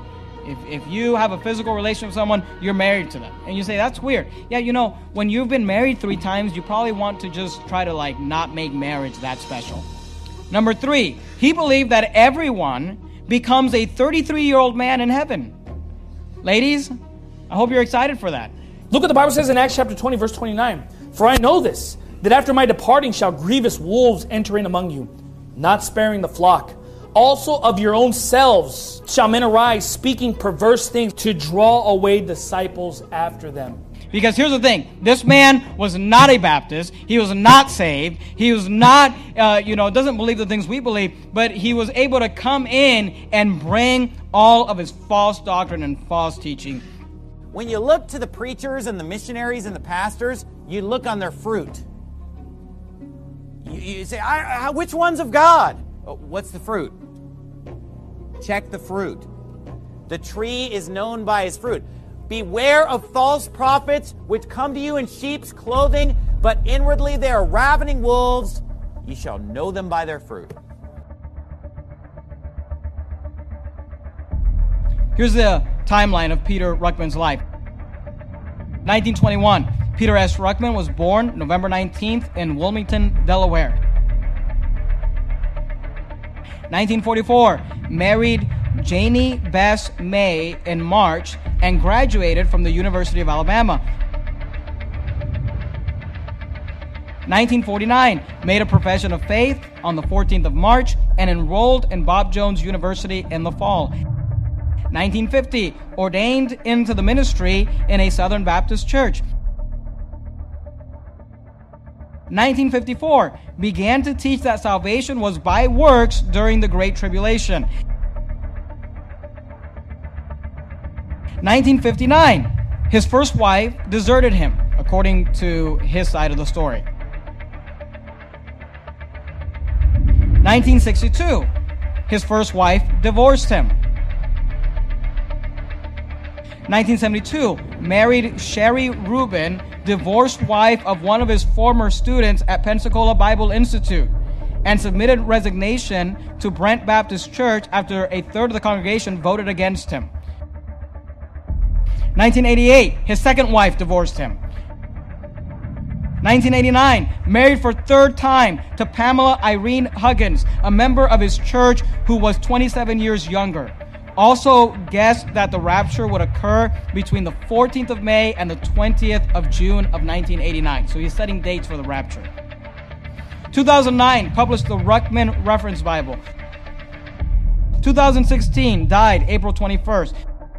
If you have a physical relationship with someone, you're married to them. And you say, that's weird. Yeah, when you've been married 3 times, you probably want to just try to not make marriage that special. Number 3, he believed that everyone becomes a 33-year-old man in heaven. Ladies, I hope you're excited for that. Look what the Bible says in Acts chapter 20, verse 29. For I know this, that after my departing shall grievous wolves enter in among you, not sparing the flock. Also of your own selves shall men arise, speaking perverse things to draw away disciples after them. Because here's the thing. This man was not a Baptist. He was not saved. He was not, doesn't believe the things we believe. But he was able to come in and bring all of his false doctrine and false teaching. When you look to the preachers and the missionaries and the pastors, you look on their fruit. You say, which one's of God? What's the fruit? Check the fruit. The tree is known by his fruit. Beware of false prophets which come to you in sheep's clothing, but inwardly they are ravening wolves. You shall know them by their fruit. Here's the timeline of Peter Ruckman's life. 1921, Peter S. Ruckman was born November 19th in Wilmington, Delaware. 1944, married Janie Bess May in March and graduated from the University of Alabama. 1949, made a profession of faith on the 14th of March and enrolled in Bob Jones University in the fall. 1950, ordained into the ministry in a Southern Baptist church. 1954, began to teach that salvation was by works during the Great Tribulation. 1959, his first wife deserted him, according to his side of the story. 1962, his first wife divorced him. 1972, married Sherry Rubin, divorced wife of one of his former students at Pensacola Bible Institute, and submitted resignation to Brent Baptist Church after a third of the congregation voted against him. 1988, his second wife divorced him. 1989, married for third time to Pamela Irene Huggins, a member of his church who was 27 years younger. Also guessed that the rapture would occur between the 14th of May and the 20th of June of 1989. So he's setting dates for the rapture. 2009, published the Ruckman Reference Bible. 2016, died April 21st.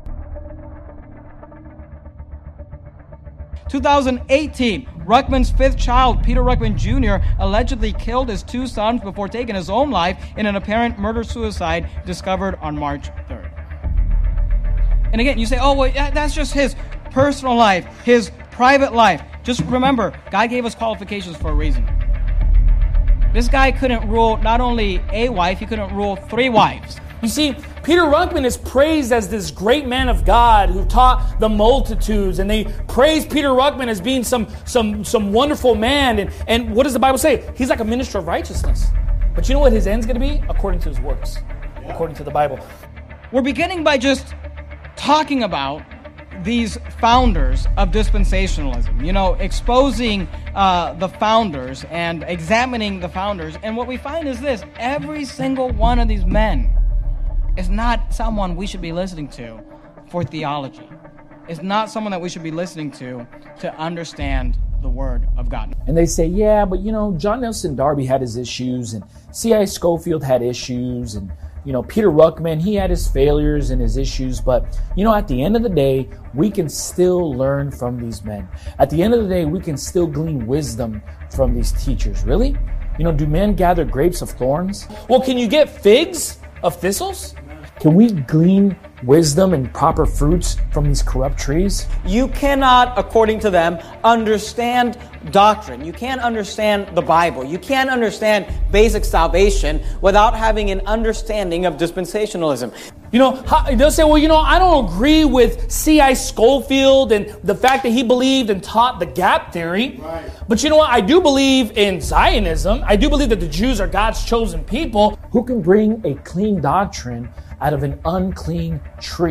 2018, Ruckman's 5th child, Peter Ruckman Jr., allegedly killed his 2 sons before taking his own life in an apparent murder-suicide discovered on March 3rd. And again, you say, oh, well, that's just his personal life, his private life. Just remember, God gave us qualifications for a reason. This guy couldn't rule not only a wife, he couldn't rule 3 wives. You see, Peter Ruckman is praised as this great man of God who taught the multitudes, and they praise Peter Ruckman as being some wonderful man. And what does the Bible say? He's like a minister of righteousness. But you know what his end's going to be? According to his works, according to the Bible. We're beginning by just talking about these founders of dispensationalism, exposing the founders and examining the founders. And what we find is this: every single one of these men is not someone we should be listening to for theology. It's not someone that we should be listening to understand the Word of God. And they say, yeah, but John Nelson Darby had his issues, and C.I. Scofield had issues, and Peter Ruckman, he had his failures and his issues, but at the end of the day, we can still learn from these men. At the end of the day, we can still glean wisdom from these teachers. Really? Do men gather grapes of thorns? Well, can you get figs of thistles? Can we glean wisdom and proper fruits from these corrupt trees? You cannot, according to them, understand doctrine. You can't understand the Bible. You can't understand basic salvation without having an understanding of dispensationalism. They'll say, well, I don't agree with C.I. Scofield and the fact that he believed and taught the gap theory. Right. But you know what? I do believe in Zionism. I do believe that the Jews are God's chosen people. Who can bring a clean doctrine out of an unclean tree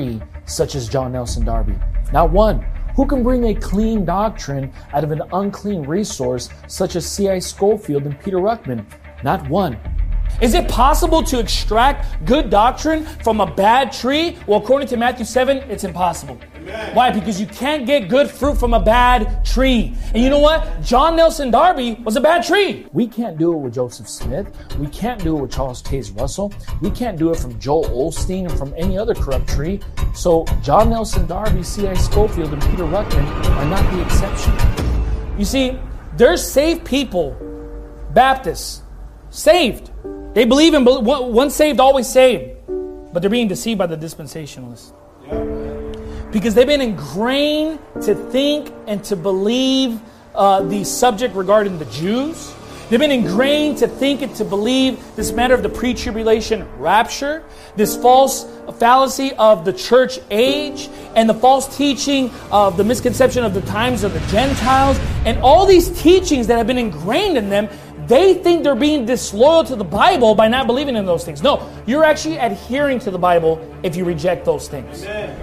such as John Nelson Darby. Not one. Who can bring a clean doctrine out of an unclean resource such as C.I. Scofield and Peter Ruckman? Not one. Is it possible to extract good doctrine from a bad tree? Well, according to Matthew 7, it's impossible. Amen. Why? Because you can't get good fruit from a bad tree. And you know what? John Nelson Darby was a bad tree. We can't do it with Joseph Smith. We can't do it with Charles Taze Russell. We can't do it from Joel Osteen and from any other corrupt tree. So John Nelson Darby, C.I. Scofield, and Peter Ruckman are not the exception. You see, there's saved people, Baptists, saved. They believe in once saved, always saved. But they're being deceived by the dispensationalists. Because they've been ingrained to think and to believe the subject regarding the Jews. They've been ingrained to think and to believe this matter of the pre-tribulation rapture, this false fallacy of the church age, and the false teaching of the misconception of the times of the Gentiles, and all these teachings that have been ingrained in them. They think they're being disloyal to the Bible by not believing in those things. No, you're actually adhering to the Bible if you reject those things. Amen.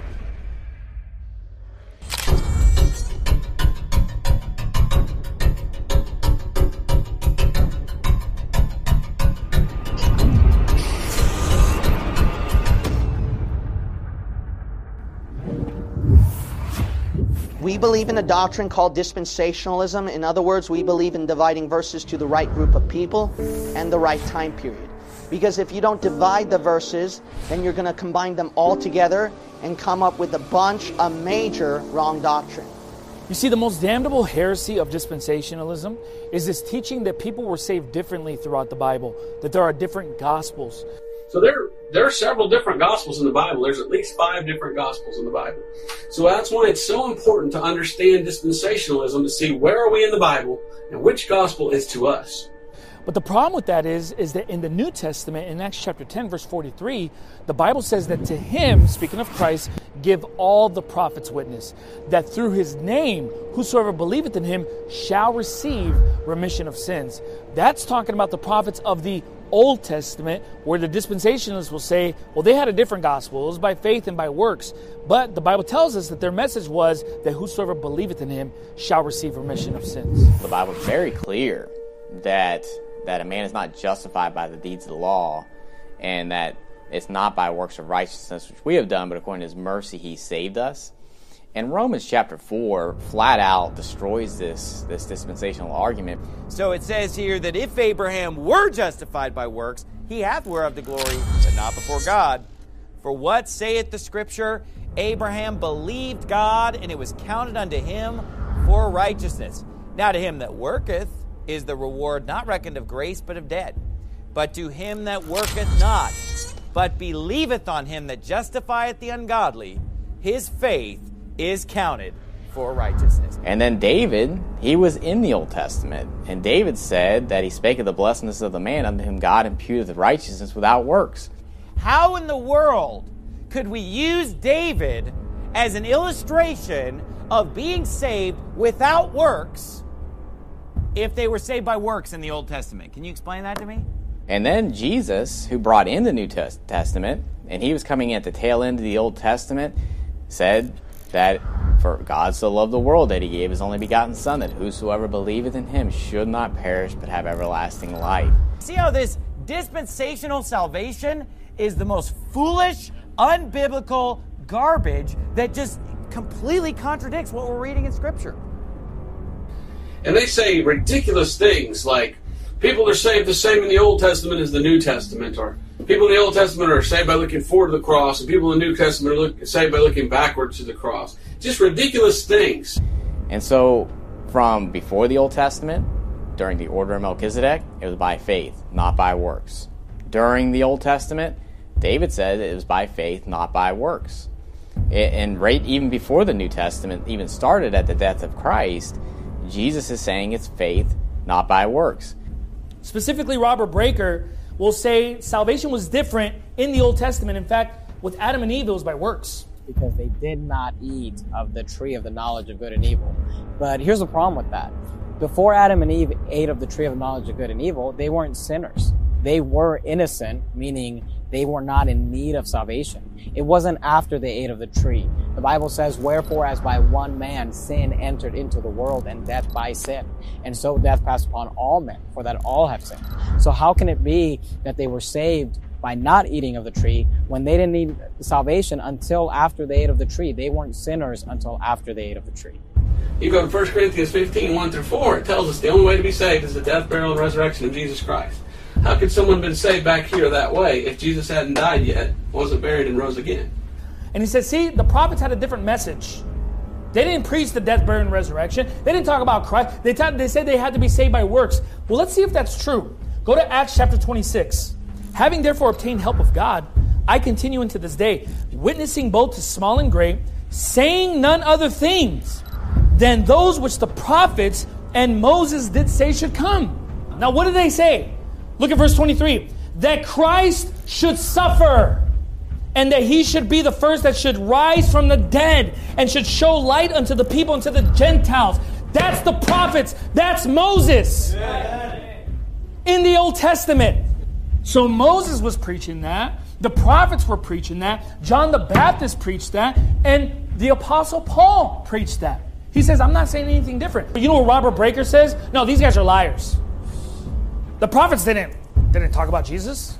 We believe in a doctrine called dispensationalism. In other words, we believe in dividing verses to the right group of people and the right time period. Because if you don't divide the verses, then you're going to combine them all together and come up with a major wrong doctrine. You see, the most damnable heresy of dispensationalism is this teaching that people were saved differently throughout the Bible, that there are different gospels. So there are several different gospels in the Bible. There's at least 5 different gospels in the Bible. So that's why it's so important to understand dispensationalism, to see where are we in the Bible and which gospel is to us. But the problem with that is that in the New Testament, in Acts chapter 10, verse 43, the Bible says that to him, speaking of Christ, give all the prophets witness, that through his name, whosoever believeth in him shall receive remission of sins. That's talking about the prophets of the Old Testament, where the dispensationalists will say, well, they had a different gospel. It was by faith and by works. But the Bible tells us that their message was that whosoever believeth in him shall receive remission of sins. The Bible is very clear that a man is not justified by the deeds of the law, and that it's not by works of righteousness which we have done, but according to his mercy he saved us. And Romans chapter 4 flat out destroys this dispensational argument. So it says here that if Abraham were justified by works, he hath whereof the glory, but not before God. For what saith the Scripture? Abraham believed God, and it was counted unto him for righteousness. Now to him that worketh is the reward not reckoned of grace, but of debt. But to him that worketh not, but believeth on him that justifieth the ungodly, his faith is counted for righteousness. And then David, he was in the Old Testament, and David said that he spake of the blessedness of the man unto whom God imputeth righteousness without works. How in the world could we use David as an illustration of being saved without works if they were saved by works in the Old Testament? Can you explain that to me? And then Jesus, who brought in the New Testament, and he was coming at the tail end of the Old Testament, said that for God so loved the world that he gave his only begotten Son, that whosoever believeth in him should not perish but have everlasting life. See how this dispensational salvation is the most foolish, unbiblical garbage that just completely contradicts what we're reading in Scripture. And they say ridiculous things like people are saved the same in the Old Testament as the New Testament, or people in the Old Testament are saved by looking forward to the cross, and people in the New Testament are saved by looking backward to the cross. Just ridiculous things. And so, from before the Old Testament, during the order of Melchizedek, it was by faith, not by works. During the Old Testament, David said it was by faith, not by works. And right even before the New Testament even started at the death of Christ, Jesus is saying it's faith, not by works. Specifically, Robert Breaker will say salvation was different in the Old Testament. In fact, with Adam and Eve, it was by works. Because they did not eat of the tree of the knowledge of good and evil. But here's the problem with that. Before Adam and Eve ate of the tree of the knowledge of good and evil, they weren't sinners. They were innocent, meaning They were not in need of salvation. It wasn't after they ate of the tree. The Bible says, wherefore as by one man sin entered into the world, and death by sin. And so death passed upon all men, for that all have sinned. So how can it be that they were saved by not eating of the tree when they didn't need salvation until after they ate of the tree? They weren't sinners until after they ate of the tree. You go to 1 Corinthians 15, 1-4, it tells us the only way to be saved is the death, burial, and resurrection of Jesus Christ. How could someone have been saved back here that way if Jesus hadn't died yet, wasn't buried, and rose again? And he says, see, the prophets had a different message. They didn't preach the death, burial, and resurrection. They didn't talk about Christ. They said they had to be saved by works. Well, let's see if that's true. Go to Acts chapter 26. Having therefore obtained help of God, I continue unto this day, witnessing both to small and great, saying none other things than those which the prophets and Moses did say should come. Now, what did they say? Look at verse 23. That Christ should suffer, and that he should be the first that should rise from the dead, and should show light unto the people and to the Gentiles. That's the prophets. That's Moses. In the Old Testament. So Moses was preaching that. The prophets were preaching that. John the Baptist preached that. And the Apostle Paul preached that. He says, I'm not saying anything different. But you know what Robert Breaker says? No, these guys are liars. The prophets didn't talk about Jesus.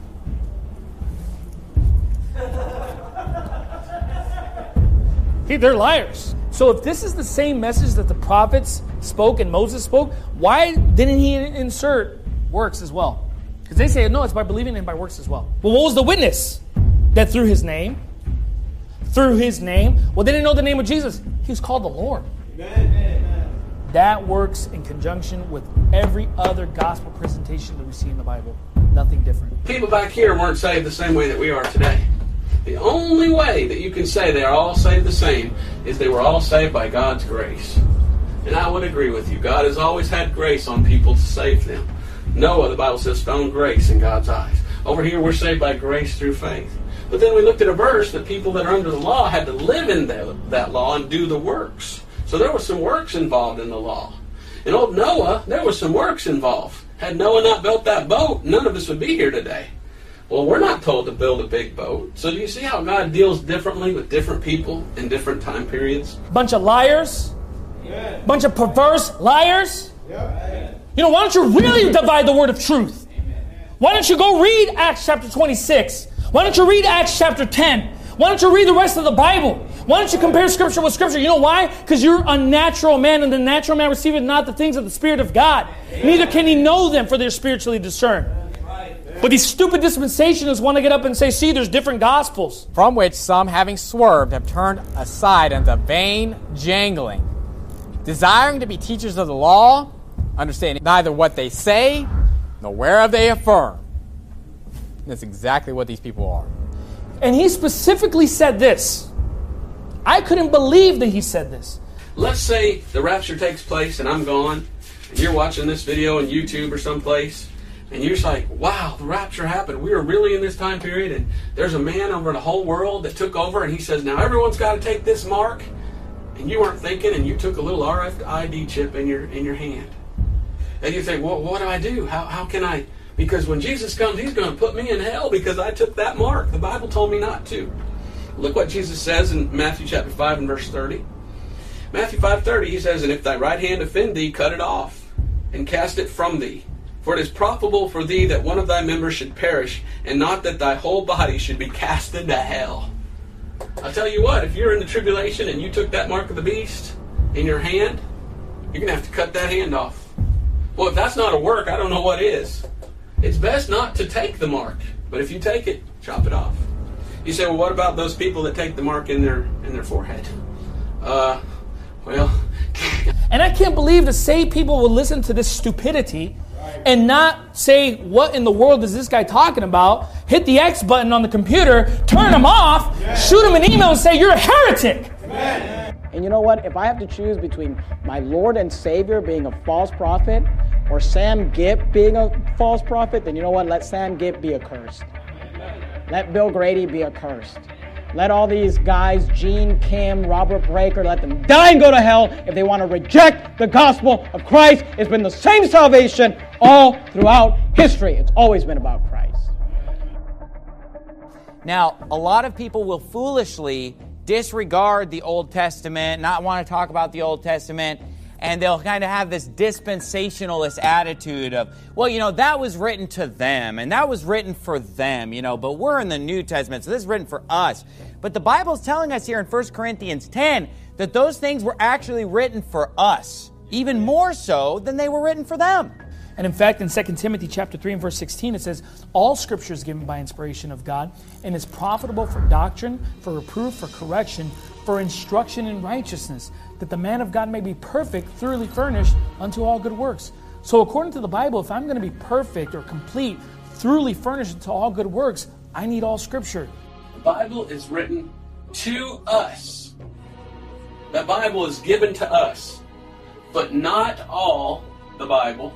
They're liars. So if this is the same message that the prophets spoke and Moses spoke, why didn't he insert works as well? Because they say, no, it's by believing and by works as well. Well, what was the witness? That through his name, well, they didn't know the name of Jesus. He was called the Lord. Amen. That works in conjunction with every other gospel presentation that we see in the Bible. Nothing different. People back here weren't saved the same way that we are today. The only way that you can say they are all saved the same is they were all saved by God's grace. And I would agree with you. God has always had grace on people to save them. Noah, the Bible says, found grace in God's eyes. Over here, we're saved by grace through faith. But then we looked at a verse that people that are under the law had to live in that law and do the works. So there was some works involved in the law. In old Noah, there was some works involved. Had Noah not built that boat, none of us would be here today. Well, we're not told to build a big boat. So do you see how God deals differently with different people in different time periods? Bunch of liars. Yeah. Bunch of perverse liars. Yeah. You know, why don't you really divide the word of truth? Why don't you go read Acts chapter 26? Why don't you read Acts chapter 10? Why don't you read the rest of the Bible? Why don't you compare Scripture with Scripture? You know why? Because you're a natural man, and the natural man receiveth not the things of the Spirit of God. Neither can he know them, for they're spiritually discerned. But these stupid dispensationalists want to get up and say, see, there's different gospels. From which some, having swerved, have turned aside unto vain jangling, desiring to be teachers of the law, understanding neither what they say, nor whereof they affirm. And that's exactly what these people are. And he specifically said this. I couldn't believe that he said this. Let's say the rapture takes place and I'm gone, and you're watching this video on YouTube or someplace, and you're just like, wow, the rapture happened. We were really in this time period, and there's a man over the whole world that took over, and he says, now everyone's got to take this mark. And you weren't thinking, and you took a little RFID chip in your hand. And you think, well, what do I do? How can I? Because when Jesus comes, he's going to put me in hell because I took that mark. The Bible told me not to. Look what Jesus says in Matthew chapter 5 and verse 30. Matthew 5:30, he says, and if thy right hand offend thee, cut it off, and cast it from thee. For it is profitable for thee that one of thy members should perish, and not that thy whole body should be cast into hell. I'll tell you what, if you're in the tribulation and you took that mark of the beast in your hand, you're going to have to cut that hand off. Well, if that's not a work, I don't know what is. It's best not to take the mark, but if you take it, chop it off. You say, well, what about those people that take the mark in their forehead? Well... And I can't believe the saved people will listen to this stupidity and not say, what in the world is this guy talking about? Hit the X button on the computer, turn him off, shoot him an email and say, you're a heretic. And you know what? If I have to choose between my Lord and Savior being a false prophet or Sam Gipp being a false prophet, then you know what? Let Sam Gipp be accursed. Let Bill Grady be accursed. Let all these guys, Gene, Kim, Robert Breaker, let them die and go to hell if they want to reject the gospel of Christ. It's been the same salvation all throughout history. It's always been about Christ. Now, a lot of people will foolishly disregard the Old Testament, not want to talk about the Old Testament, and they'll kind of have this dispensationalist attitude of, well, that was written to them, and that was written for them, but we're in the New Testament, so this is written for us. But the Bible's telling us here in 1 Corinthians 10 that those things were actually written for us, even more so than they were written for them. And in fact, in 2 Timothy chapter 3 and verse 16, it says, all Scripture is given by inspiration of God and is profitable for doctrine, for reproof, for correction, for instruction in righteousness, that the man of God may be perfect, thoroughly furnished unto all good works. So according to the Bible, if I'm going to be perfect or complete, thoroughly furnished unto all good works, I need all Scripture. The Bible is written to us. The Bible is given to us. But not all the Bible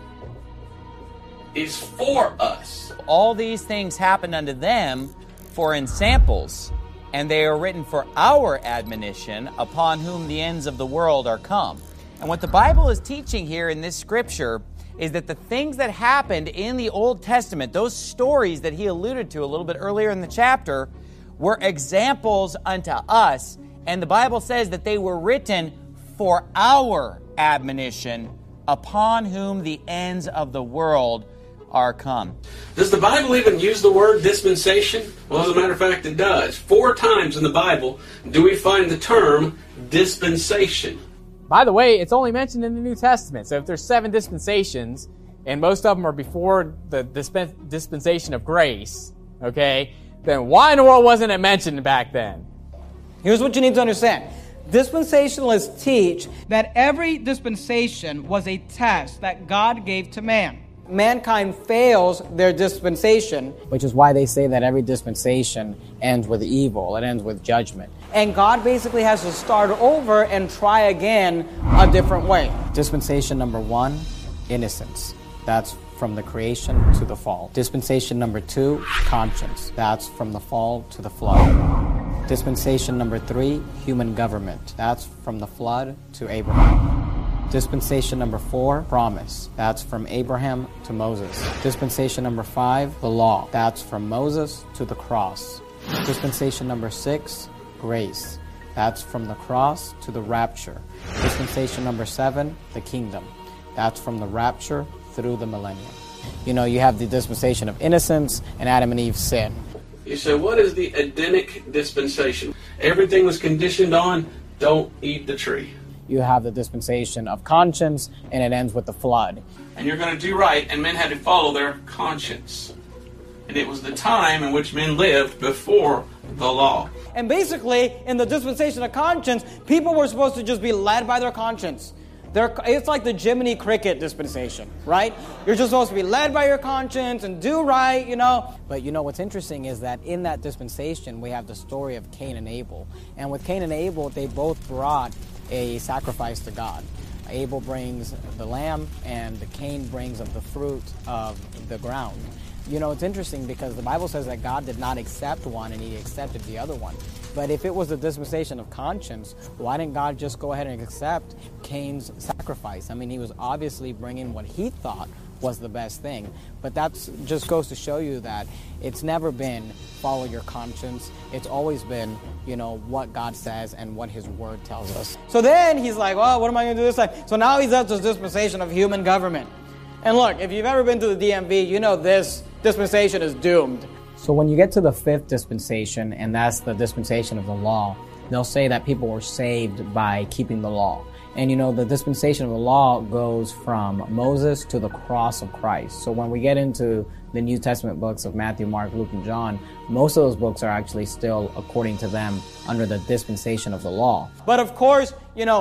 is for us. All these things happened unto them for ensamples, and they are written for our admonition, upon whom the ends of the world are come. And what the Bible is teaching here in this scripture is that the things that happened in the Old Testament, those stories that he alluded to a little bit earlier in the chapter, were examples unto us. And the Bible says that they were written for our admonition, upon whom the ends of the world are come. Does the Bible even use the word dispensation? Well, as a matter of fact, it does. 4 times in the Bible do we find the term dispensation. By the way, it's only mentioned in the New Testament. So if there's 7 dispensations, and most of them are before the dispensation of grace, okay, then why in the world wasn't it mentioned back then? Here's what you need to understand. Dispensationalists teach that every dispensation was a test that God gave to man. Mankind fails their dispensation, which is why they say that every dispensation ends with evil, it ends with judgment. And God basically has to start over and try again a different way. Dispensation number 1, innocence. That's from the creation to the fall. Dispensation number 2, conscience. That's from the fall to the flood. Dispensation number 3, human government. That's from the flood to Abraham. Dispensation number 4, promise. That's from Abraham to Moses. Dispensation number 5, the law. That's from Moses to the cross. Dispensation number 6, grace. That's from the cross to the rapture. Dispensation number 7, the kingdom. That's from the rapture through the millennium. You have the dispensation of innocence and Adam and Eve's sin. You say, what is the Edenic dispensation? Everything was conditioned on, don't eat the tree. You have the dispensation of conscience, and it ends with the flood. And you're going to do right, and men had to follow their conscience. And it was the time in which men lived before the law. And basically, in the dispensation of conscience, people were supposed to just be led by their conscience. It's like the Jiminy Cricket dispensation, right? You're just supposed to be led by your conscience and do right, But what's interesting is that in that dispensation, we have the story of Cain and Abel. And with Cain and Abel, they both brought a sacrifice to God. Abel brings the lamb, and Cain brings of the fruit of the ground. It's interesting because the Bible says that God did not accept one and he accepted the other one. But if it was the dispensation of conscience, why didn't God just go ahead and accept Cain's sacrifice? I mean, he was obviously bringing what he thought was the best thing. But that just goes to show you that it's never been follow your conscience. It's always been, what God says and what his word tells us. So then he's like, well, what am I going to do this time? So now he's at this dispensation of human government. And look, if you've ever been to the DMV, this dispensation is doomed. So when you get to the 5th dispensation, and that's the dispensation of the law, they'll say that people were saved by keeping the law. And the dispensation of the law goes from Moses to the cross of Christ. So when we get into the New Testament books of Matthew, Mark, Luke, and John, most of those books are actually still, according to them, under the dispensation of the law. But of course,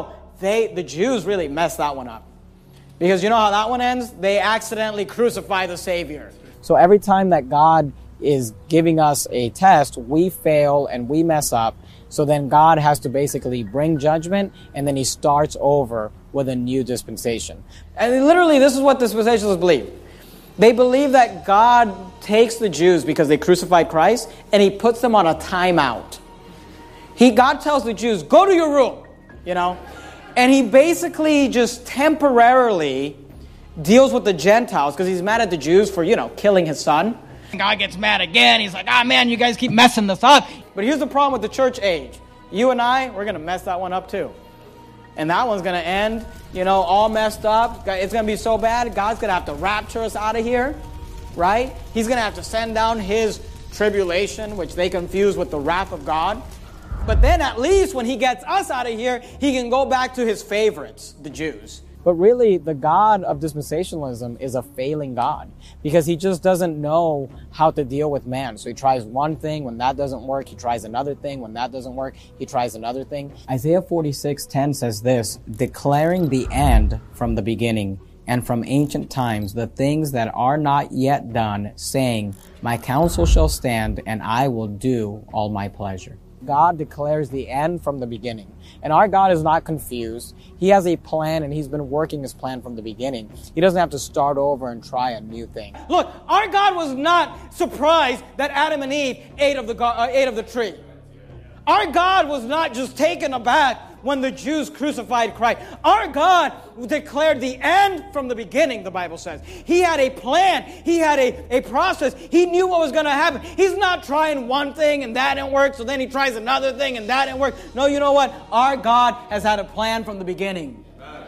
the Jews really messed that one up. Because you know how that one ends? They accidentally crucify the Savior. So every time that God is giving us a test, we fail and we mess up. So then God has to basically bring judgment, and then he starts over with a new dispensation. And literally, this is what dispensationalists believe. They believe that God takes the Jews because they crucified Christ, and he puts them on a timeout. God tells the Jews, go to your room, And he basically just temporarily deals with the Gentiles because he's mad at the Jews for, killing his son. God gets mad again. He's like, man, you guys keep messing this up. But here's the problem with the church age. You and I, we're going to mess that one up too. And that one's going to end, all messed up. It's going to be so bad, God's going to have to rapture us out of here, right? He's going to have to send down his tribulation, which they confuse with the wrath of God. But then at least when he gets us out of here, he can go back to his favorites, the Jews. But really, the God of dispensationalism is a failing God because he just doesn't know how to deal with man. So he tries one thing. When that doesn't work, he tries another thing. When that doesn't work, he tries another thing. Isaiah 46:10 says this, declaring the end from the beginning and from ancient times, the things that are not yet done, saying, my counsel shall stand and I will do all my pleasure. God declares the end from the beginning. And our God is not confused. He has a plan, and he's been working his plan from the beginning. He doesn't have to start over and try a new thing. Look, our God was not surprised that Adam and Eve ate of the tree. Our God was not just taken aback when the Jews crucified Christ. Our God declared the end from the beginning, the Bible says. He had a plan. He had a process. He knew what was going to happen. He's not trying one thing and that didn't work, so then he tries another thing and that didn't work. No, you know what? Our God has had a plan from the beginning.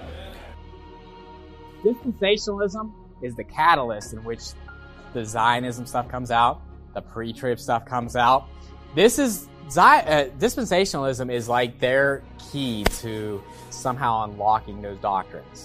Dispensationalism is the catalyst in which the Zionism stuff comes out, the pre-trib stuff comes out. Dispensationalism is like their key to somehow unlocking those doctrines.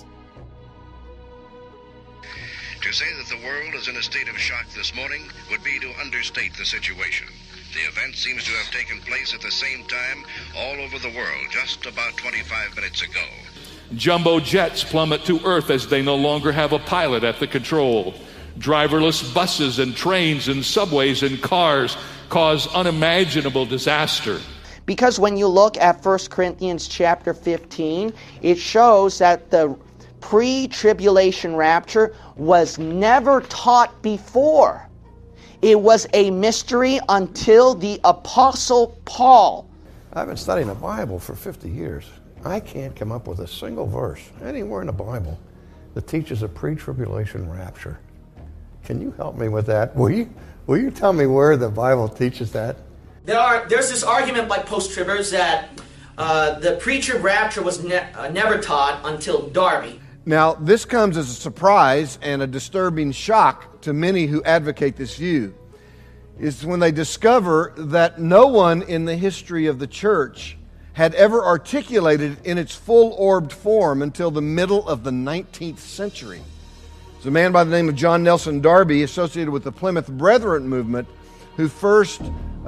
To say that the world is in a state of shock this morning would be to understate the situation. The event seems to have taken place at the same time all over the world just about 25 minutes ago. Jumbo jets plummet to Earth as they no longer have a pilot at the control. Driverless buses and trains and subways and cars cause unimaginable disaster. Because when you look at 1 Corinthians chapter 15, it shows that the pre-tribulation rapture was never taught before. It was a mystery until the Apostle Paul. I've been studying the Bible for 50 years. I can't come up with a single verse anywhere in the Bible that teaches a pre-tribulation rapture. Can you help me with that? Will you tell me where the Bible teaches that? There's this argument by post-tribbers that the pre-trib rapture was never taught until Darby. Now, this comes as a surprise and a disturbing shock to many who advocate this view, is when they discover that no one in the history of the church had ever articulated it in its full-orbed form until the middle of the 19th century. It's a man by the name of John Nelson Darby, associated with the Plymouth Brethren movement, who first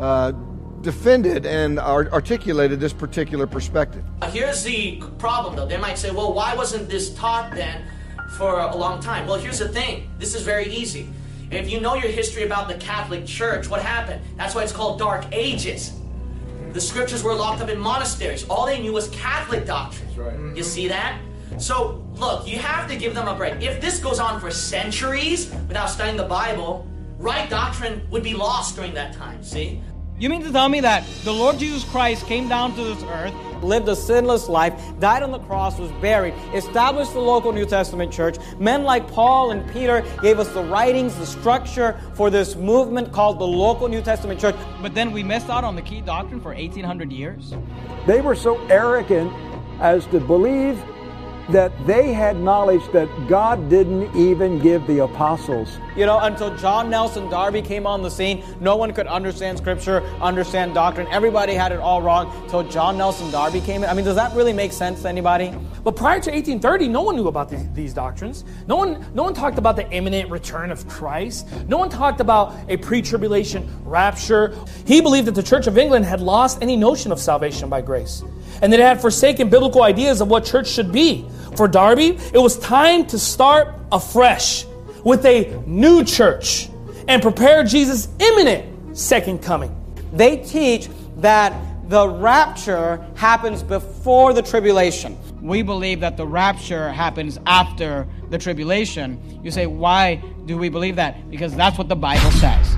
defended and articulated this particular perspective. Here's the problem, though. They might say, well, why wasn't this taught then for a long time? Well, here's the thing. This is very easy. If you know your history about the Catholic Church, what happened? That's why it's called Dark Ages. The scriptures were locked up in monasteries. All they knew was Catholic doctrine. That's right. You see that? So, look, you have to give them a break. If this goes on for centuries without studying the Bible, right doctrine would be lost during that time, see? You mean to tell me that the Lord Jesus Christ came down to this earth, lived a sinless life, died on the cross, was buried, established the local New Testament church. Men like Paul and Peter gave us the writings, the structure for this movement called the local New Testament church. But then we missed out on the key doctrine for 1,800 years? They were so arrogant as to believe that they had knowledge that God didn't even give the apostles. You know, until John Nelson Darby came on the scene, no one could understand Scripture, understand doctrine. Everybody had it all wrong until John Nelson Darby came in. I mean, does that really make sense to anybody? But prior to 1830, no one knew about these doctrines. No one talked about the imminent return of Christ. No one talked about a pre-tribulation rapture. He believed that the Church of England had lost any notion of salvation by grace, and that it had forsaken biblical ideas of what church should be. For Darby, it was time to start afresh with a new church and prepare Jesus' imminent second coming. They teach that the rapture happens before the tribulation. We believe that the rapture happens after the tribulation. You say, why do we believe that? Because that's what the Bible says.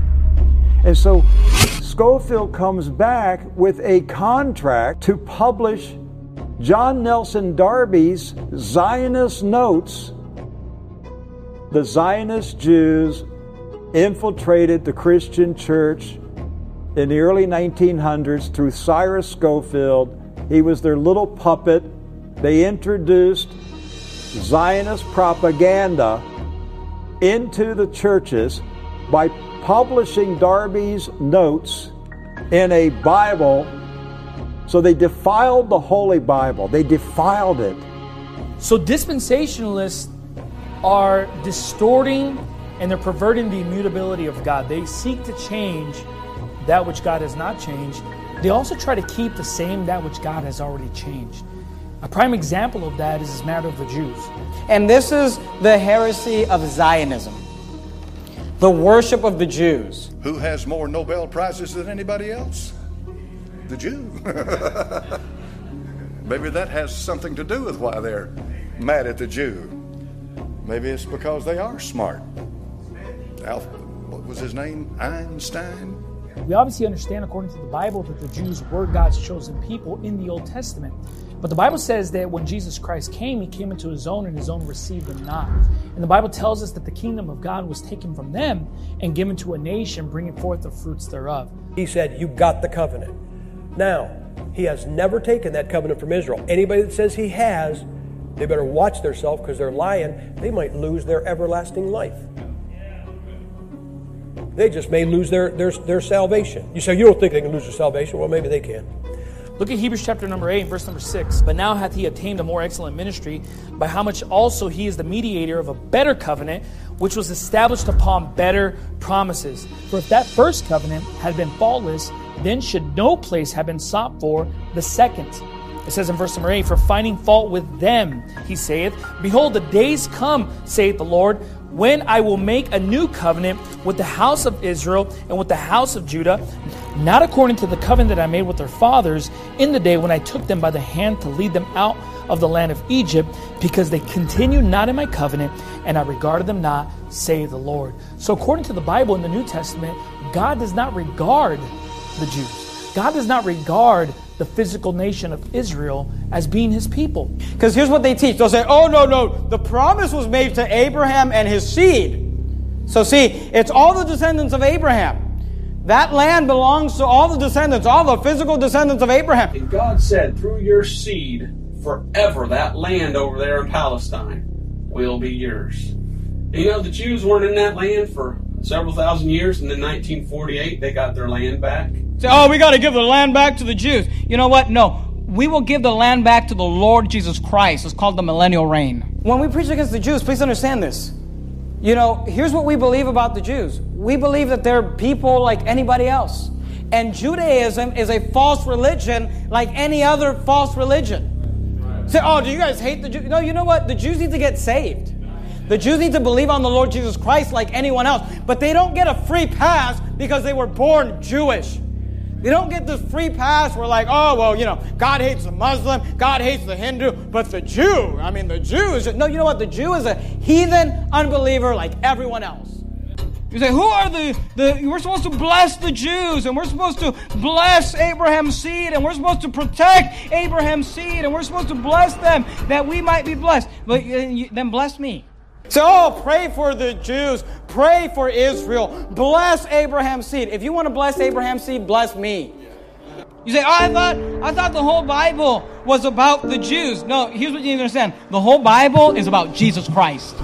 And so Scofield comes back with a contract to publish John Nelson Darby's Zionist notes, the Zionist Jews infiltrated the Christian church in the early 1900s through Cyrus Scofield. He was their little puppet. They introduced Zionist propaganda into the churches by publishing Darby's notes in a Bible. So they defiled the Holy Bible. They defiled it. So dispensationalists are distorting and they're perverting the immutability of God. They seek to change that which God has not changed. They also try to keep the same that which God has already changed. A prime example of that is this matter of the Jews. And this is the heresy of Zionism, the worship of the Jews. Who has more Nobel Prizes than anybody else? The Jew. Maybe that has something to do with why they're mad at the Jew. Maybe it's because they are smart. What was his name? Einstein? We obviously understand, according to the Bible, that the Jews were God's chosen people in the Old Testament. But the Bible says that when Jesus Christ came, He came into His own, and His own received Him not. And the Bible tells us that the kingdom of God was taken from them and given to a nation, bringing forth the fruits thereof. He said, "You got the covenant." Now, He has never taken that covenant from Israel. Anybody that says He has, they better watch themselves, because they're lying. They might lose their everlasting life. They just may lose their salvation. You say, you don't think they can lose their salvation? Well, maybe they can. Look at Hebrews chapter number 8, verse number 6. But now hath He obtained a more excellent ministry, by how much also He is the mediator of a better covenant, which was established upon better promises. For if that first covenant had been faultless, then should no place have been sought for the second. It says in verse number 8, for finding fault with them, He saith, behold, the days come, saith the Lord, when I will make a new covenant with the house of Israel and with the house of Judah, not according to the covenant that I made with their fathers in the day when I took them by the hand to lead them out of the land of Egypt, because they continued not in my covenant, and I regarded them not, saith the Lord. So according to the Bible in the New Testament, God does not regard the Jews. God does not regard the physical nation of Israel as being His people. Because here's what they teach. They'll say, oh, no, the promise was made to Abraham and his seed. So see, it's all the descendants of Abraham. That land belongs to all the descendants, all the physical descendants of Abraham. And God said, through your seed, forever, that land over there in Palestine will be yours. And you know, the Jews weren't in that land for several thousand years, and in 1948, they got their land back. Say, oh, we got to give the land back to the Jews. You know what? No. We will give the land back to the Lord Jesus Christ. It's called the millennial reign. When we preach against the Jews, please understand this. You know, here's what we believe about the Jews. We believe that they're people like anybody else. And Judaism is a false religion like any other false religion. Say, oh, do you guys hate the Jews? No, you know what? The Jews need to get saved. The Jews need to believe on the Lord Jesus Christ like anyone else. But they don't get a free pass because they were born Jewish. They don't get this free pass where like, oh, well, you know, God hates the Muslim, God hates the Hindu, but the Jew, the Jew is... No, you know what? The Jew is a heathen unbeliever like everyone else. You say, who are we're supposed to bless the Jews, and we're supposed to bless Abraham's seed, and we're supposed to protect Abraham's seed, and we're supposed to bless them that we might be blessed. But then bless me. So, oh, pray for the Jews. Pray for Israel. Bless Abraham's seed. If you want to bless Abraham's seed, bless me. You say, oh, I thought the whole Bible was about the Jews. No, here's what you need to understand. The whole Bible is about Jesus Christ.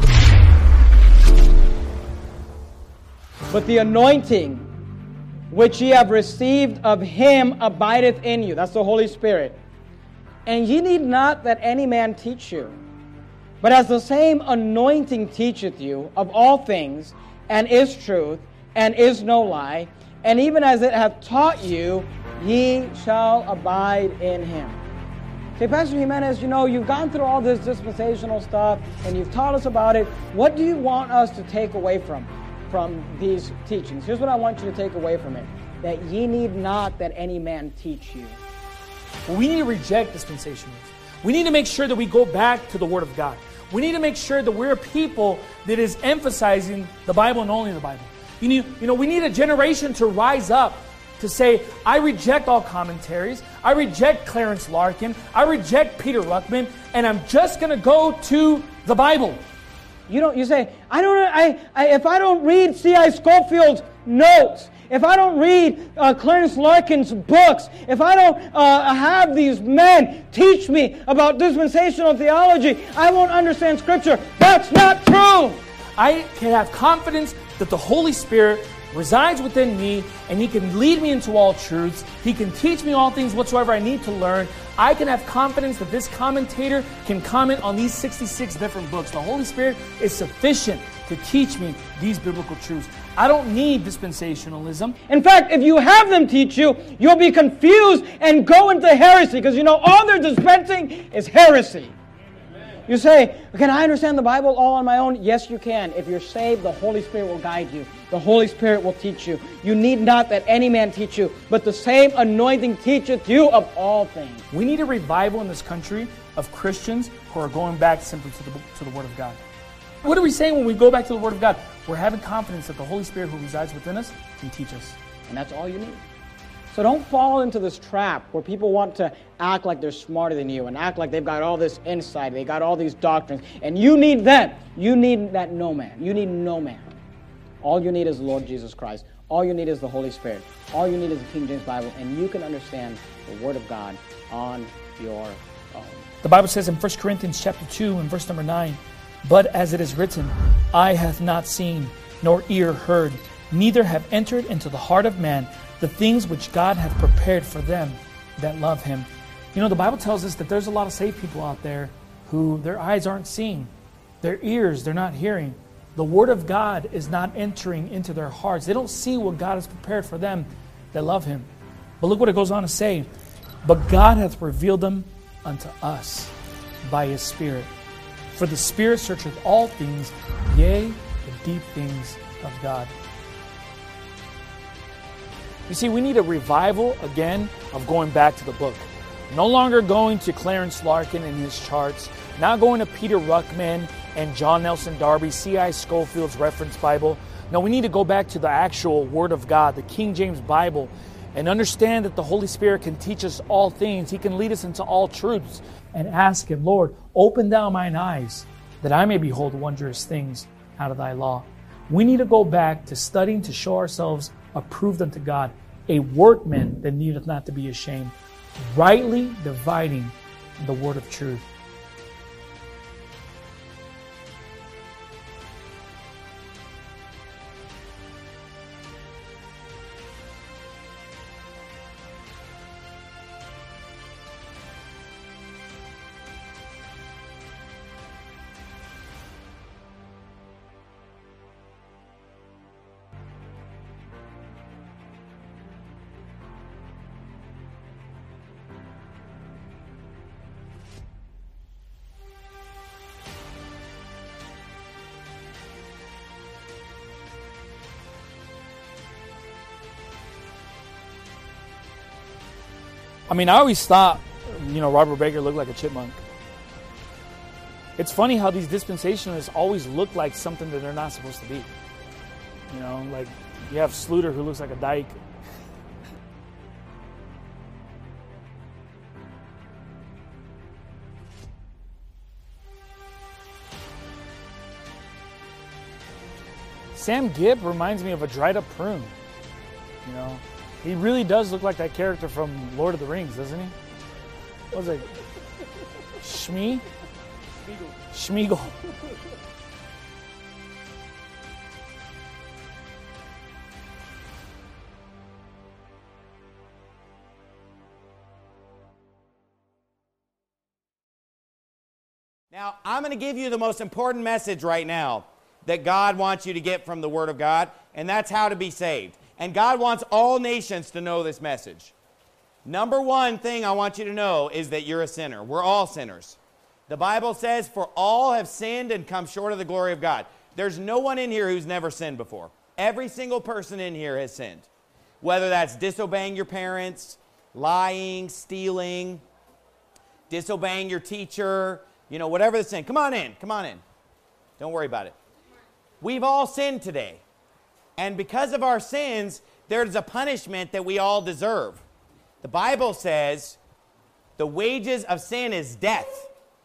But the anointing which ye have received of Him abideth in you. That's the Holy Spirit. And ye need not that any man teach you. But as the same anointing teacheth you of all things, and is truth, and is no lie, and even as it hath taught you, ye shall abide in Him. Say, Pastor Jimenez, you know, you've gone through all this dispensational stuff, and you've taught us about it. What do you want us to take away from these teachings? Here's what I want you to take away from it. That ye need not that any man teach you. Well, we need to reject dispensationalism. We need to make sure that we go back to the Word of God. We need to make sure that we're a people that is emphasizing the Bible and only the Bible. We need a generation to rise up to say, I reject all commentaries. I reject Clarence Larkin. I reject Peter Ruckman. And I'm just going to go to the Bible. You say, if I don't read C.I. Scofield's notes, if I don't read Clarence Larkin's books, if I don't have these men teach me about dispensational theology, I won't understand Scripture. That's not true. I can have confidence that the Holy Spirit resides within me, and He can lead me into all truths. He can teach me all things whatsoever I need to learn. I can have confidence that this commentator can comment on these 66 different books. The Holy Spirit is sufficient to teach me these biblical truths. I don't need dispensationalism. In fact, if you have them teach you, you'll be confused and go into heresy, because all they're dispensing is heresy. You say, can I understand the Bible all on my own? Yes, you can. If you're saved, the Holy Spirit will guide you. The Holy Spirit will teach you. You need not that any man teach you, but the same anointing teacheth you of all things. We need a revival in this country of Christians who are going back simply to the Word of God. What are we saying when we go back to the Word of God? We're having confidence that the Holy Spirit who resides within us can teach us. And that's all you need. So don't fall into this trap where people want to act like they're smarter than you and act like they've got all this insight, they got all these doctrines, and you need them. You need that no man. You need no man. All you need is the Lord Jesus Christ. All you need is the Holy Spirit. All you need is the King James Bible, and you can understand the Word of God on your own. The Bible says in 1 Corinthians chapter 2 and verse number 9, "But as it is written, eye hath not seen, nor ear heard, neither have entered into the heart of man the things which God hath prepared for them that love Him." The Bible tells us that there's a lot of saved people out there who their eyes aren't seeing, their ears, they're not hearing. The Word of God is not entering into their hearts. They don't see what God has prepared for them that love Him. But look what it goes on to say. "But God hath revealed them unto us by His Spirit. For the Spirit searcheth all things, yea, the deep things of God." You see, we need a revival, again, of going back to the book. No longer going to Clarence Larkin and his charts, not going to Peter Ruckman and John Nelson Darby, C.I. Scofield's reference Bible. No, we need to go back to the actual Word of God, the King James Bible, and understand that the Holy Spirit can teach us all things. He can lead us into all truths. And ask Him, "Lord, open thou mine eyes, that I may behold wondrous things out of thy law." We need to go back to studying to show ourselves approved unto God, a workman that needeth not to be ashamed, rightly dividing the word of truth. I always thought, Robert Baker looked like a chipmunk. It's funny how these dispensationalists always look like something that they're not supposed to be. Like you have Sluter who looks like a dyke. Sam Gibb reminds me of a dried up prune. He really does look like that character from Lord of the Rings, doesn't he? What was it? Shmi? Schmeagol. Now, I'm going to give you the most important message right now that God wants you to get from the Word of God, and that's how to be saved. And God wants all nations to know this message. Number one thing I want you to know is that you're a sinner. We're all sinners. The Bible says, "For all have sinned and come short of the glory of God." There's no one in here who's never sinned before. Every single person in here has sinned. Whether that's disobeying your parents, lying, stealing, disobeying your teacher, whatever the sin. Come on in. Don't worry about it. We've all sinned today. And because of our sins, there's a punishment that we all deserve. The Bible says the wages of sin is death.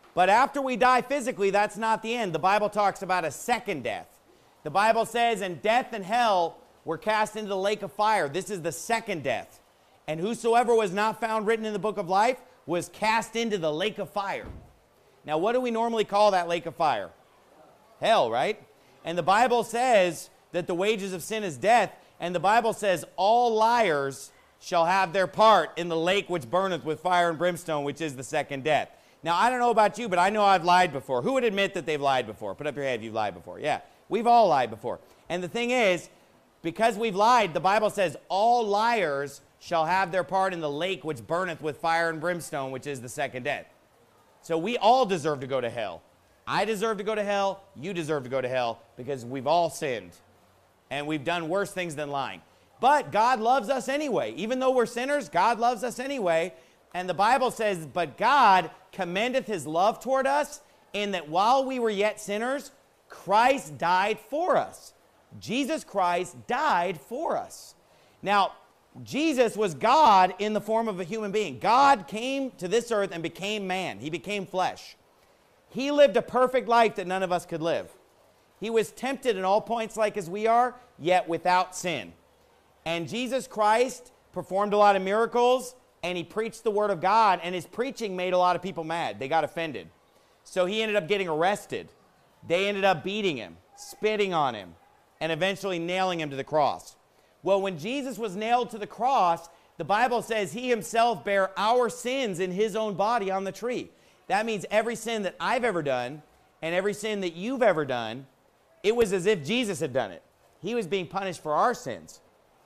But after we die physically, that's not the end. The Bible talks about a second death. The Bible says, and death and hell were cast into the lake of fire. This is the second death. And whosoever was not found written in the book of life was cast into the lake of fire. Now, what do we normally call that lake of fire? Hell, right? And the Bible says that the wages of sin is death. And the Bible says all liars shall have their part in the lake which burneth with fire and brimstone, which is the second death. Now, I don't know about you, but I know I've lied before. Who would admit that they've lied before? Put up your hand if you've lied before. Yeah, we've all lied before. And the thing is, because we've lied, the Bible says all liars shall have their part in the lake which burneth with fire and brimstone, which is the second death. So we all deserve to go to hell. I deserve to go to hell. You deserve to go to hell because we've all sinned. And we've done worse things than lying. But God loves us anyway. Even though we're sinners, God loves us anyway. And the Bible says, but God commendeth his love toward us in that while we were yet sinners, Christ died for us. Jesus Christ died for us. Now, Jesus was God in the form of a human being. God came to this earth and became man. He became flesh. He lived a perfect life that none of us could live. He was tempted in all points like as we are, yet without sin. And Jesus Christ performed a lot of miracles, and he preached the word of God, and his preaching made a lot of people mad. They got offended. So he ended up getting arrested. They ended up beating him, spitting on him, and eventually nailing him to the cross. Well, when Jesus was nailed to the cross, the Bible says he himself bare our sins in his own body on the tree. That means every sin that I've ever done and every sin that you've ever done, it was as if Jesus had done it. He was being punished for our sins.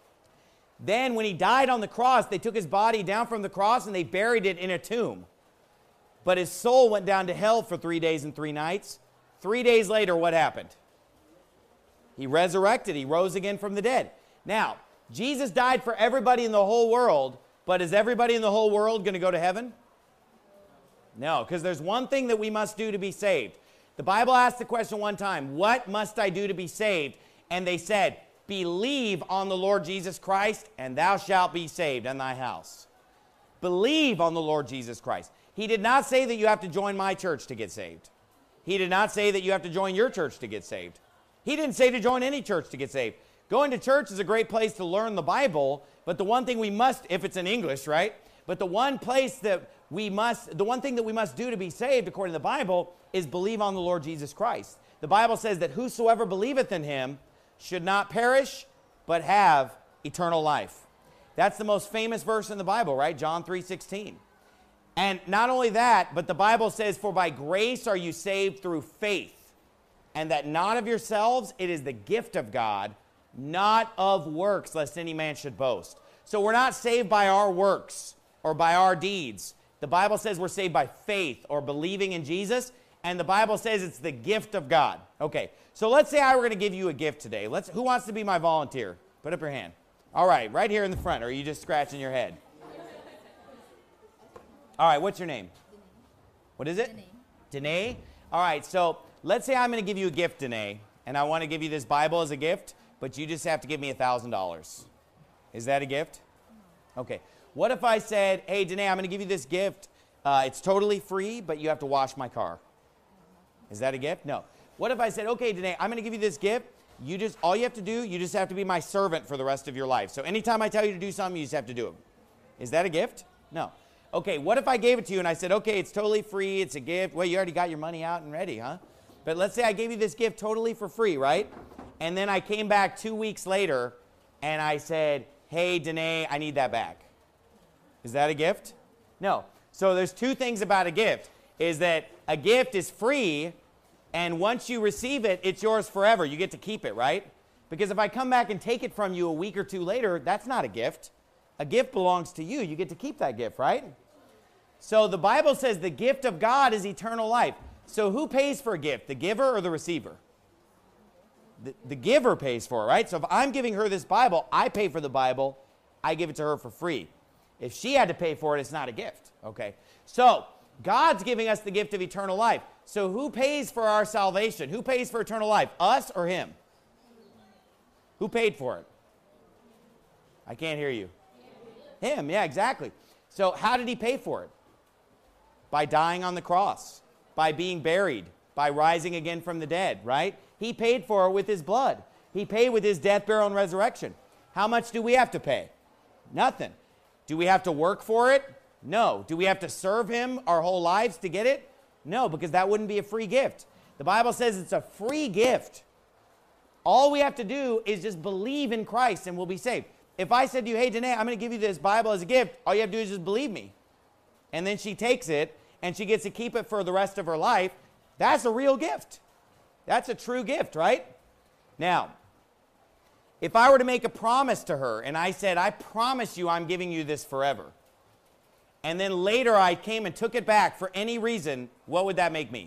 Then when he died on the cross, they took his body down from the cross and they buried it in a tomb. But his soul went down to hell for 3 days and 3 nights. 3 days later, what happened? He resurrected. He rose again from the dead. Now, Jesus died for everybody in the whole world, but is everybody in the whole world going to go to heaven? No, because there's one thing that we must do to be saved. The Bible asked the question one time, what must I do to be saved? And they said, believe on the Lord Jesus Christ, and thou shalt be saved and thy house. Believe on the Lord Jesus Christ. He did not say that you have to join my church to get saved. He did not say that you have to join your church to get saved. He didn't say to join any church to get saved. Going to church is a great place to learn the Bible, but the one thing we must, if it's in English, right? But the one thing that we must do to be saved, according to the Bible, is believe on the Lord Jesus Christ. The Bible says that whosoever believeth in him should not perish, but have eternal life. That's the most famous verse in the Bible, right? John 3:16. And not only that, but the Bible says, for by grace are you saved through faith, and that not of yourselves, it is the gift of God, not of works, lest any man should boast. So we're not saved by our works or by our deeds. The Bible says we're saved by faith or believing in Jesus, and the Bible says it's the gift of God. Okay, so let's say I were going to give you a gift today. Who wants to be my volunteer? Put up your hand. All right, right here in the front, or are you just scratching your head? All right, what's your name? What is it? Danae. All right, so let's say I'm going to give you a gift, Danae, and I want to give you this Bible as a gift, but you just have to give me $1,000. Is that a gift? Okay. What if I said, hey, Danae, I'm going to give you this gift. It's totally free, but you have to wash my car. Is that a gift? No. What if I said, okay, Danae, I'm going to give you this gift. All you have to do, you just have to be my servant for the rest of your life. So anytime I tell you to do something, you just have to do it. Is that a gift? No. Okay, what if I gave it to you and I said, okay, it's totally free, it's a gift. Well, you already got your money out and ready, huh? But let's say I gave you this gift totally for free, right? And then I came back 2 weeks later and I said, hey, Danae, I need that back. Is that a gift? No. So there's two things about a gift, is that a gift is free, and once you receive it, it's yours forever. You get to keep it, right? Because if I come back and take it from you a week or two later, that's not a gift. A gift belongs to you. You get to keep that gift, right? So the Bible says the gift of God is eternal life. So who pays for a gift, the giver or the receiver? The giver pays for it, right? So if I'm giving her this Bible, I pay for the Bible, I give it to her for free. If she had to pay for it, it's not a gift, okay? So God's giving us the gift of eternal life. So who pays for our salvation? Who pays for eternal life, us or him? Who paid for it? I can't hear you. Him, yeah, exactly. So how did he pay for it? By dying on the cross. By being buried, by rising again from the dead, right? He paid for it with his blood. He paid with his death, burial, and resurrection. How much do we have to pay? Nothing. Do we have to work for it? No. Do we have to serve him our whole lives to get it? No, because that wouldn't be a free gift. The Bible says it's a free gift. All we have to do is just believe in Christ and we'll be saved. If I said to you, hey, Danae, I'm going to give you this Bible as a gift, all you have to do is just believe me. And then she takes it and she gets to keep it for the rest of her life. That's a real gift. That's a true gift, right? Now, if I were to make a promise to her and I said, I promise you I'm giving you this forever, and then later I came and took it back for any reason, what would that make me?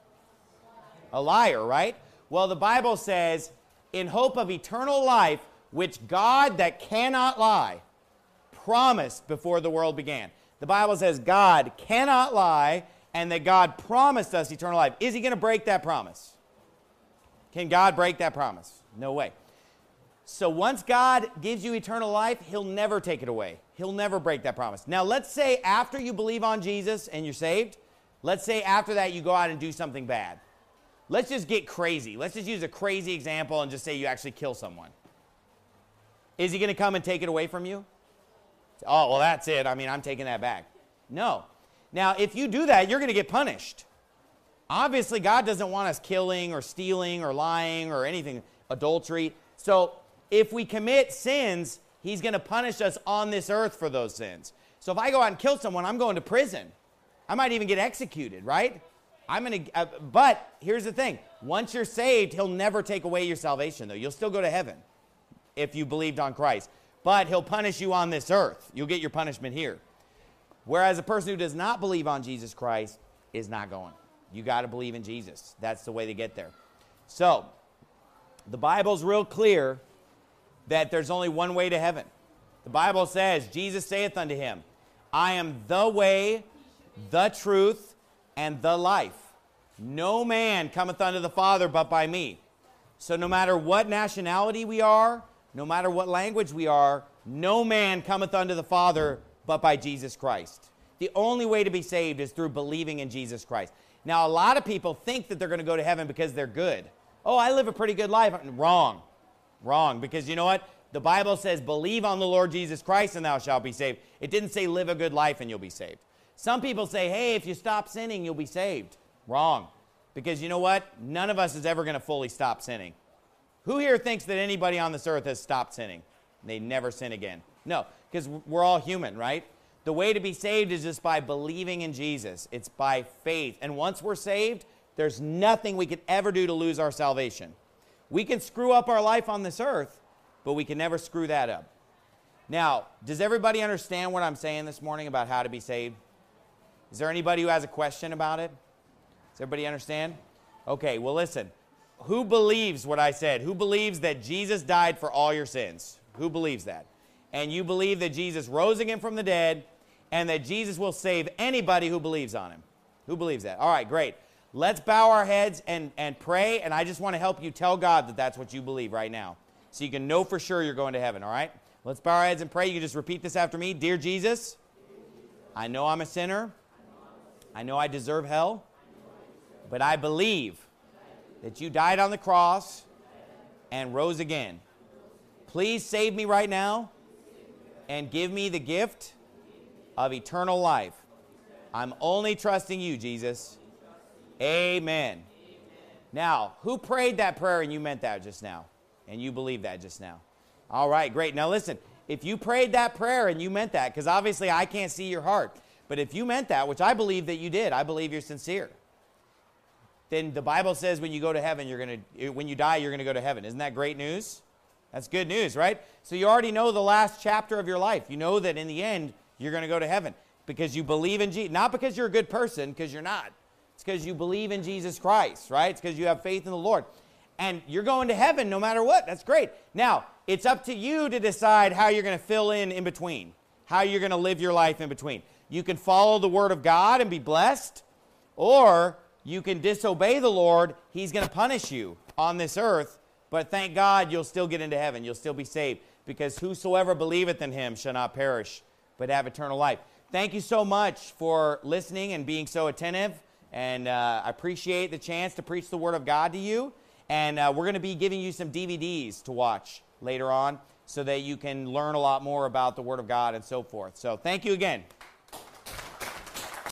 A liar, right? Well, the Bible says, in hope of eternal life, which God that cannot lie promised before the world began. The Bible says God cannot lie and that God promised us eternal life. Is he going to break that promise? Can God break that promise? No way. So once God gives you eternal life, he'll never take it away. He'll never break that promise. Now let's say after you believe on Jesus and you're saved, let's say after that you go out and do something bad. Let's just get crazy. Let's just use a crazy example and just say you actually kill someone. Is he going to come and take it away from you? Oh, well, that's it. I mean, I'm taking that back. No. Now, if you do that, you're going to get punished. Obviously, God doesn't want us killing or stealing or lying or anything, adultery. So if we commit sins, he's going to punish us on this earth for those sins. So if I go out and kill someone, I'm going to prison. I might even get executed, right? But here's the thing. Once you're saved, he'll never take away your salvation, though. You'll still go to heaven if you believed on Christ. But he'll punish you on this earth. You'll get your punishment here. Whereas a person who does not believe on Jesus Christ is not going. You got to believe in Jesus. That's the way to get there. So, the Bible's real clear that there's only one way to heaven. The Bible says, Jesus saith unto him, I am the way, the truth, and the life. No man cometh unto the Father but by me. So no matter what nationality we are, no matter what language we are, no man cometh unto the Father but by Jesus Christ. The only way to be saved is through believing in Jesus Christ. Now, a lot of people think that they're going to go to heaven because they're good. Oh, I live a pretty good life. Wrong. Wrong. Because you know what? The Bible says, believe on the Lord Jesus Christ and thou shalt be saved. It didn't say live a good life and you'll be saved. Some people say, hey, if you stop sinning, you'll be saved. Wrong. Because you know what? None of us is ever going to fully stop sinning. Who here thinks that anybody on this earth has stopped sinning? They never sin again. No, because we're all human, right? The way to be saved is just by believing in Jesus. It's by faith. And once we're saved, there's nothing we could ever do to lose our salvation. We can screw up our life on this earth, but we can never screw that up. Now, does everybody understand what I'm saying this morning about how to be saved? Is there anybody who has a question about it? Does everybody understand? Okay, well listen. Who believes what I said? Who believes that Jesus died for all your sins? Who believes that? And you believe that Jesus rose again from the dead and that Jesus will save anybody who believes on him? Who believes that? All right, great. Let's bow our heads and pray, and I just want to help you tell God that that's what you believe right now so you can know for sure you're going to heaven, all right? Let's bow our heads and pray. You can just repeat this after me. Dear Jesus, I know I'm a sinner. I know I deserve hell, but I believe that you died on the cross and rose again. Please save me right now and give me the gift of eternal life. I'm only trusting you, Jesus. Amen. Now, who prayed that prayer and you meant that just now? And you believe that just now? All right, great. Now listen, if you prayed that prayer and you meant that, because obviously I can't see your heart, but if you meant that, which I believe that you did, I believe you're sincere, then the Bible says when you go to heaven, when you die, you're going to go to heaven. Isn't that great news? That's good news, right? So you already know the last chapter of your life. You know that in the end, you're going to go to heaven because you believe in Jesus. Not because you're a good person, because you're not. It's because you believe in Jesus Christ, right? It's because you have faith in the Lord. And you're going to heaven no matter what. That's great. Now, it's up to you to decide how you're going to fill in between, how you're going to live your life in between. You can follow the Word of God and be blessed, or you can disobey the Lord. He's going to punish you on this earth, but thank God you'll still get into heaven. You'll still be saved, because whosoever believeth in him shall not perish, but have eternal life. Thank you so much for listening and being so attentive. And I appreciate the chance to preach the Word of God to you. And we're going to be giving you some DVDs to watch later on so that you can learn a lot more about the Word of God and so forth. So thank you again.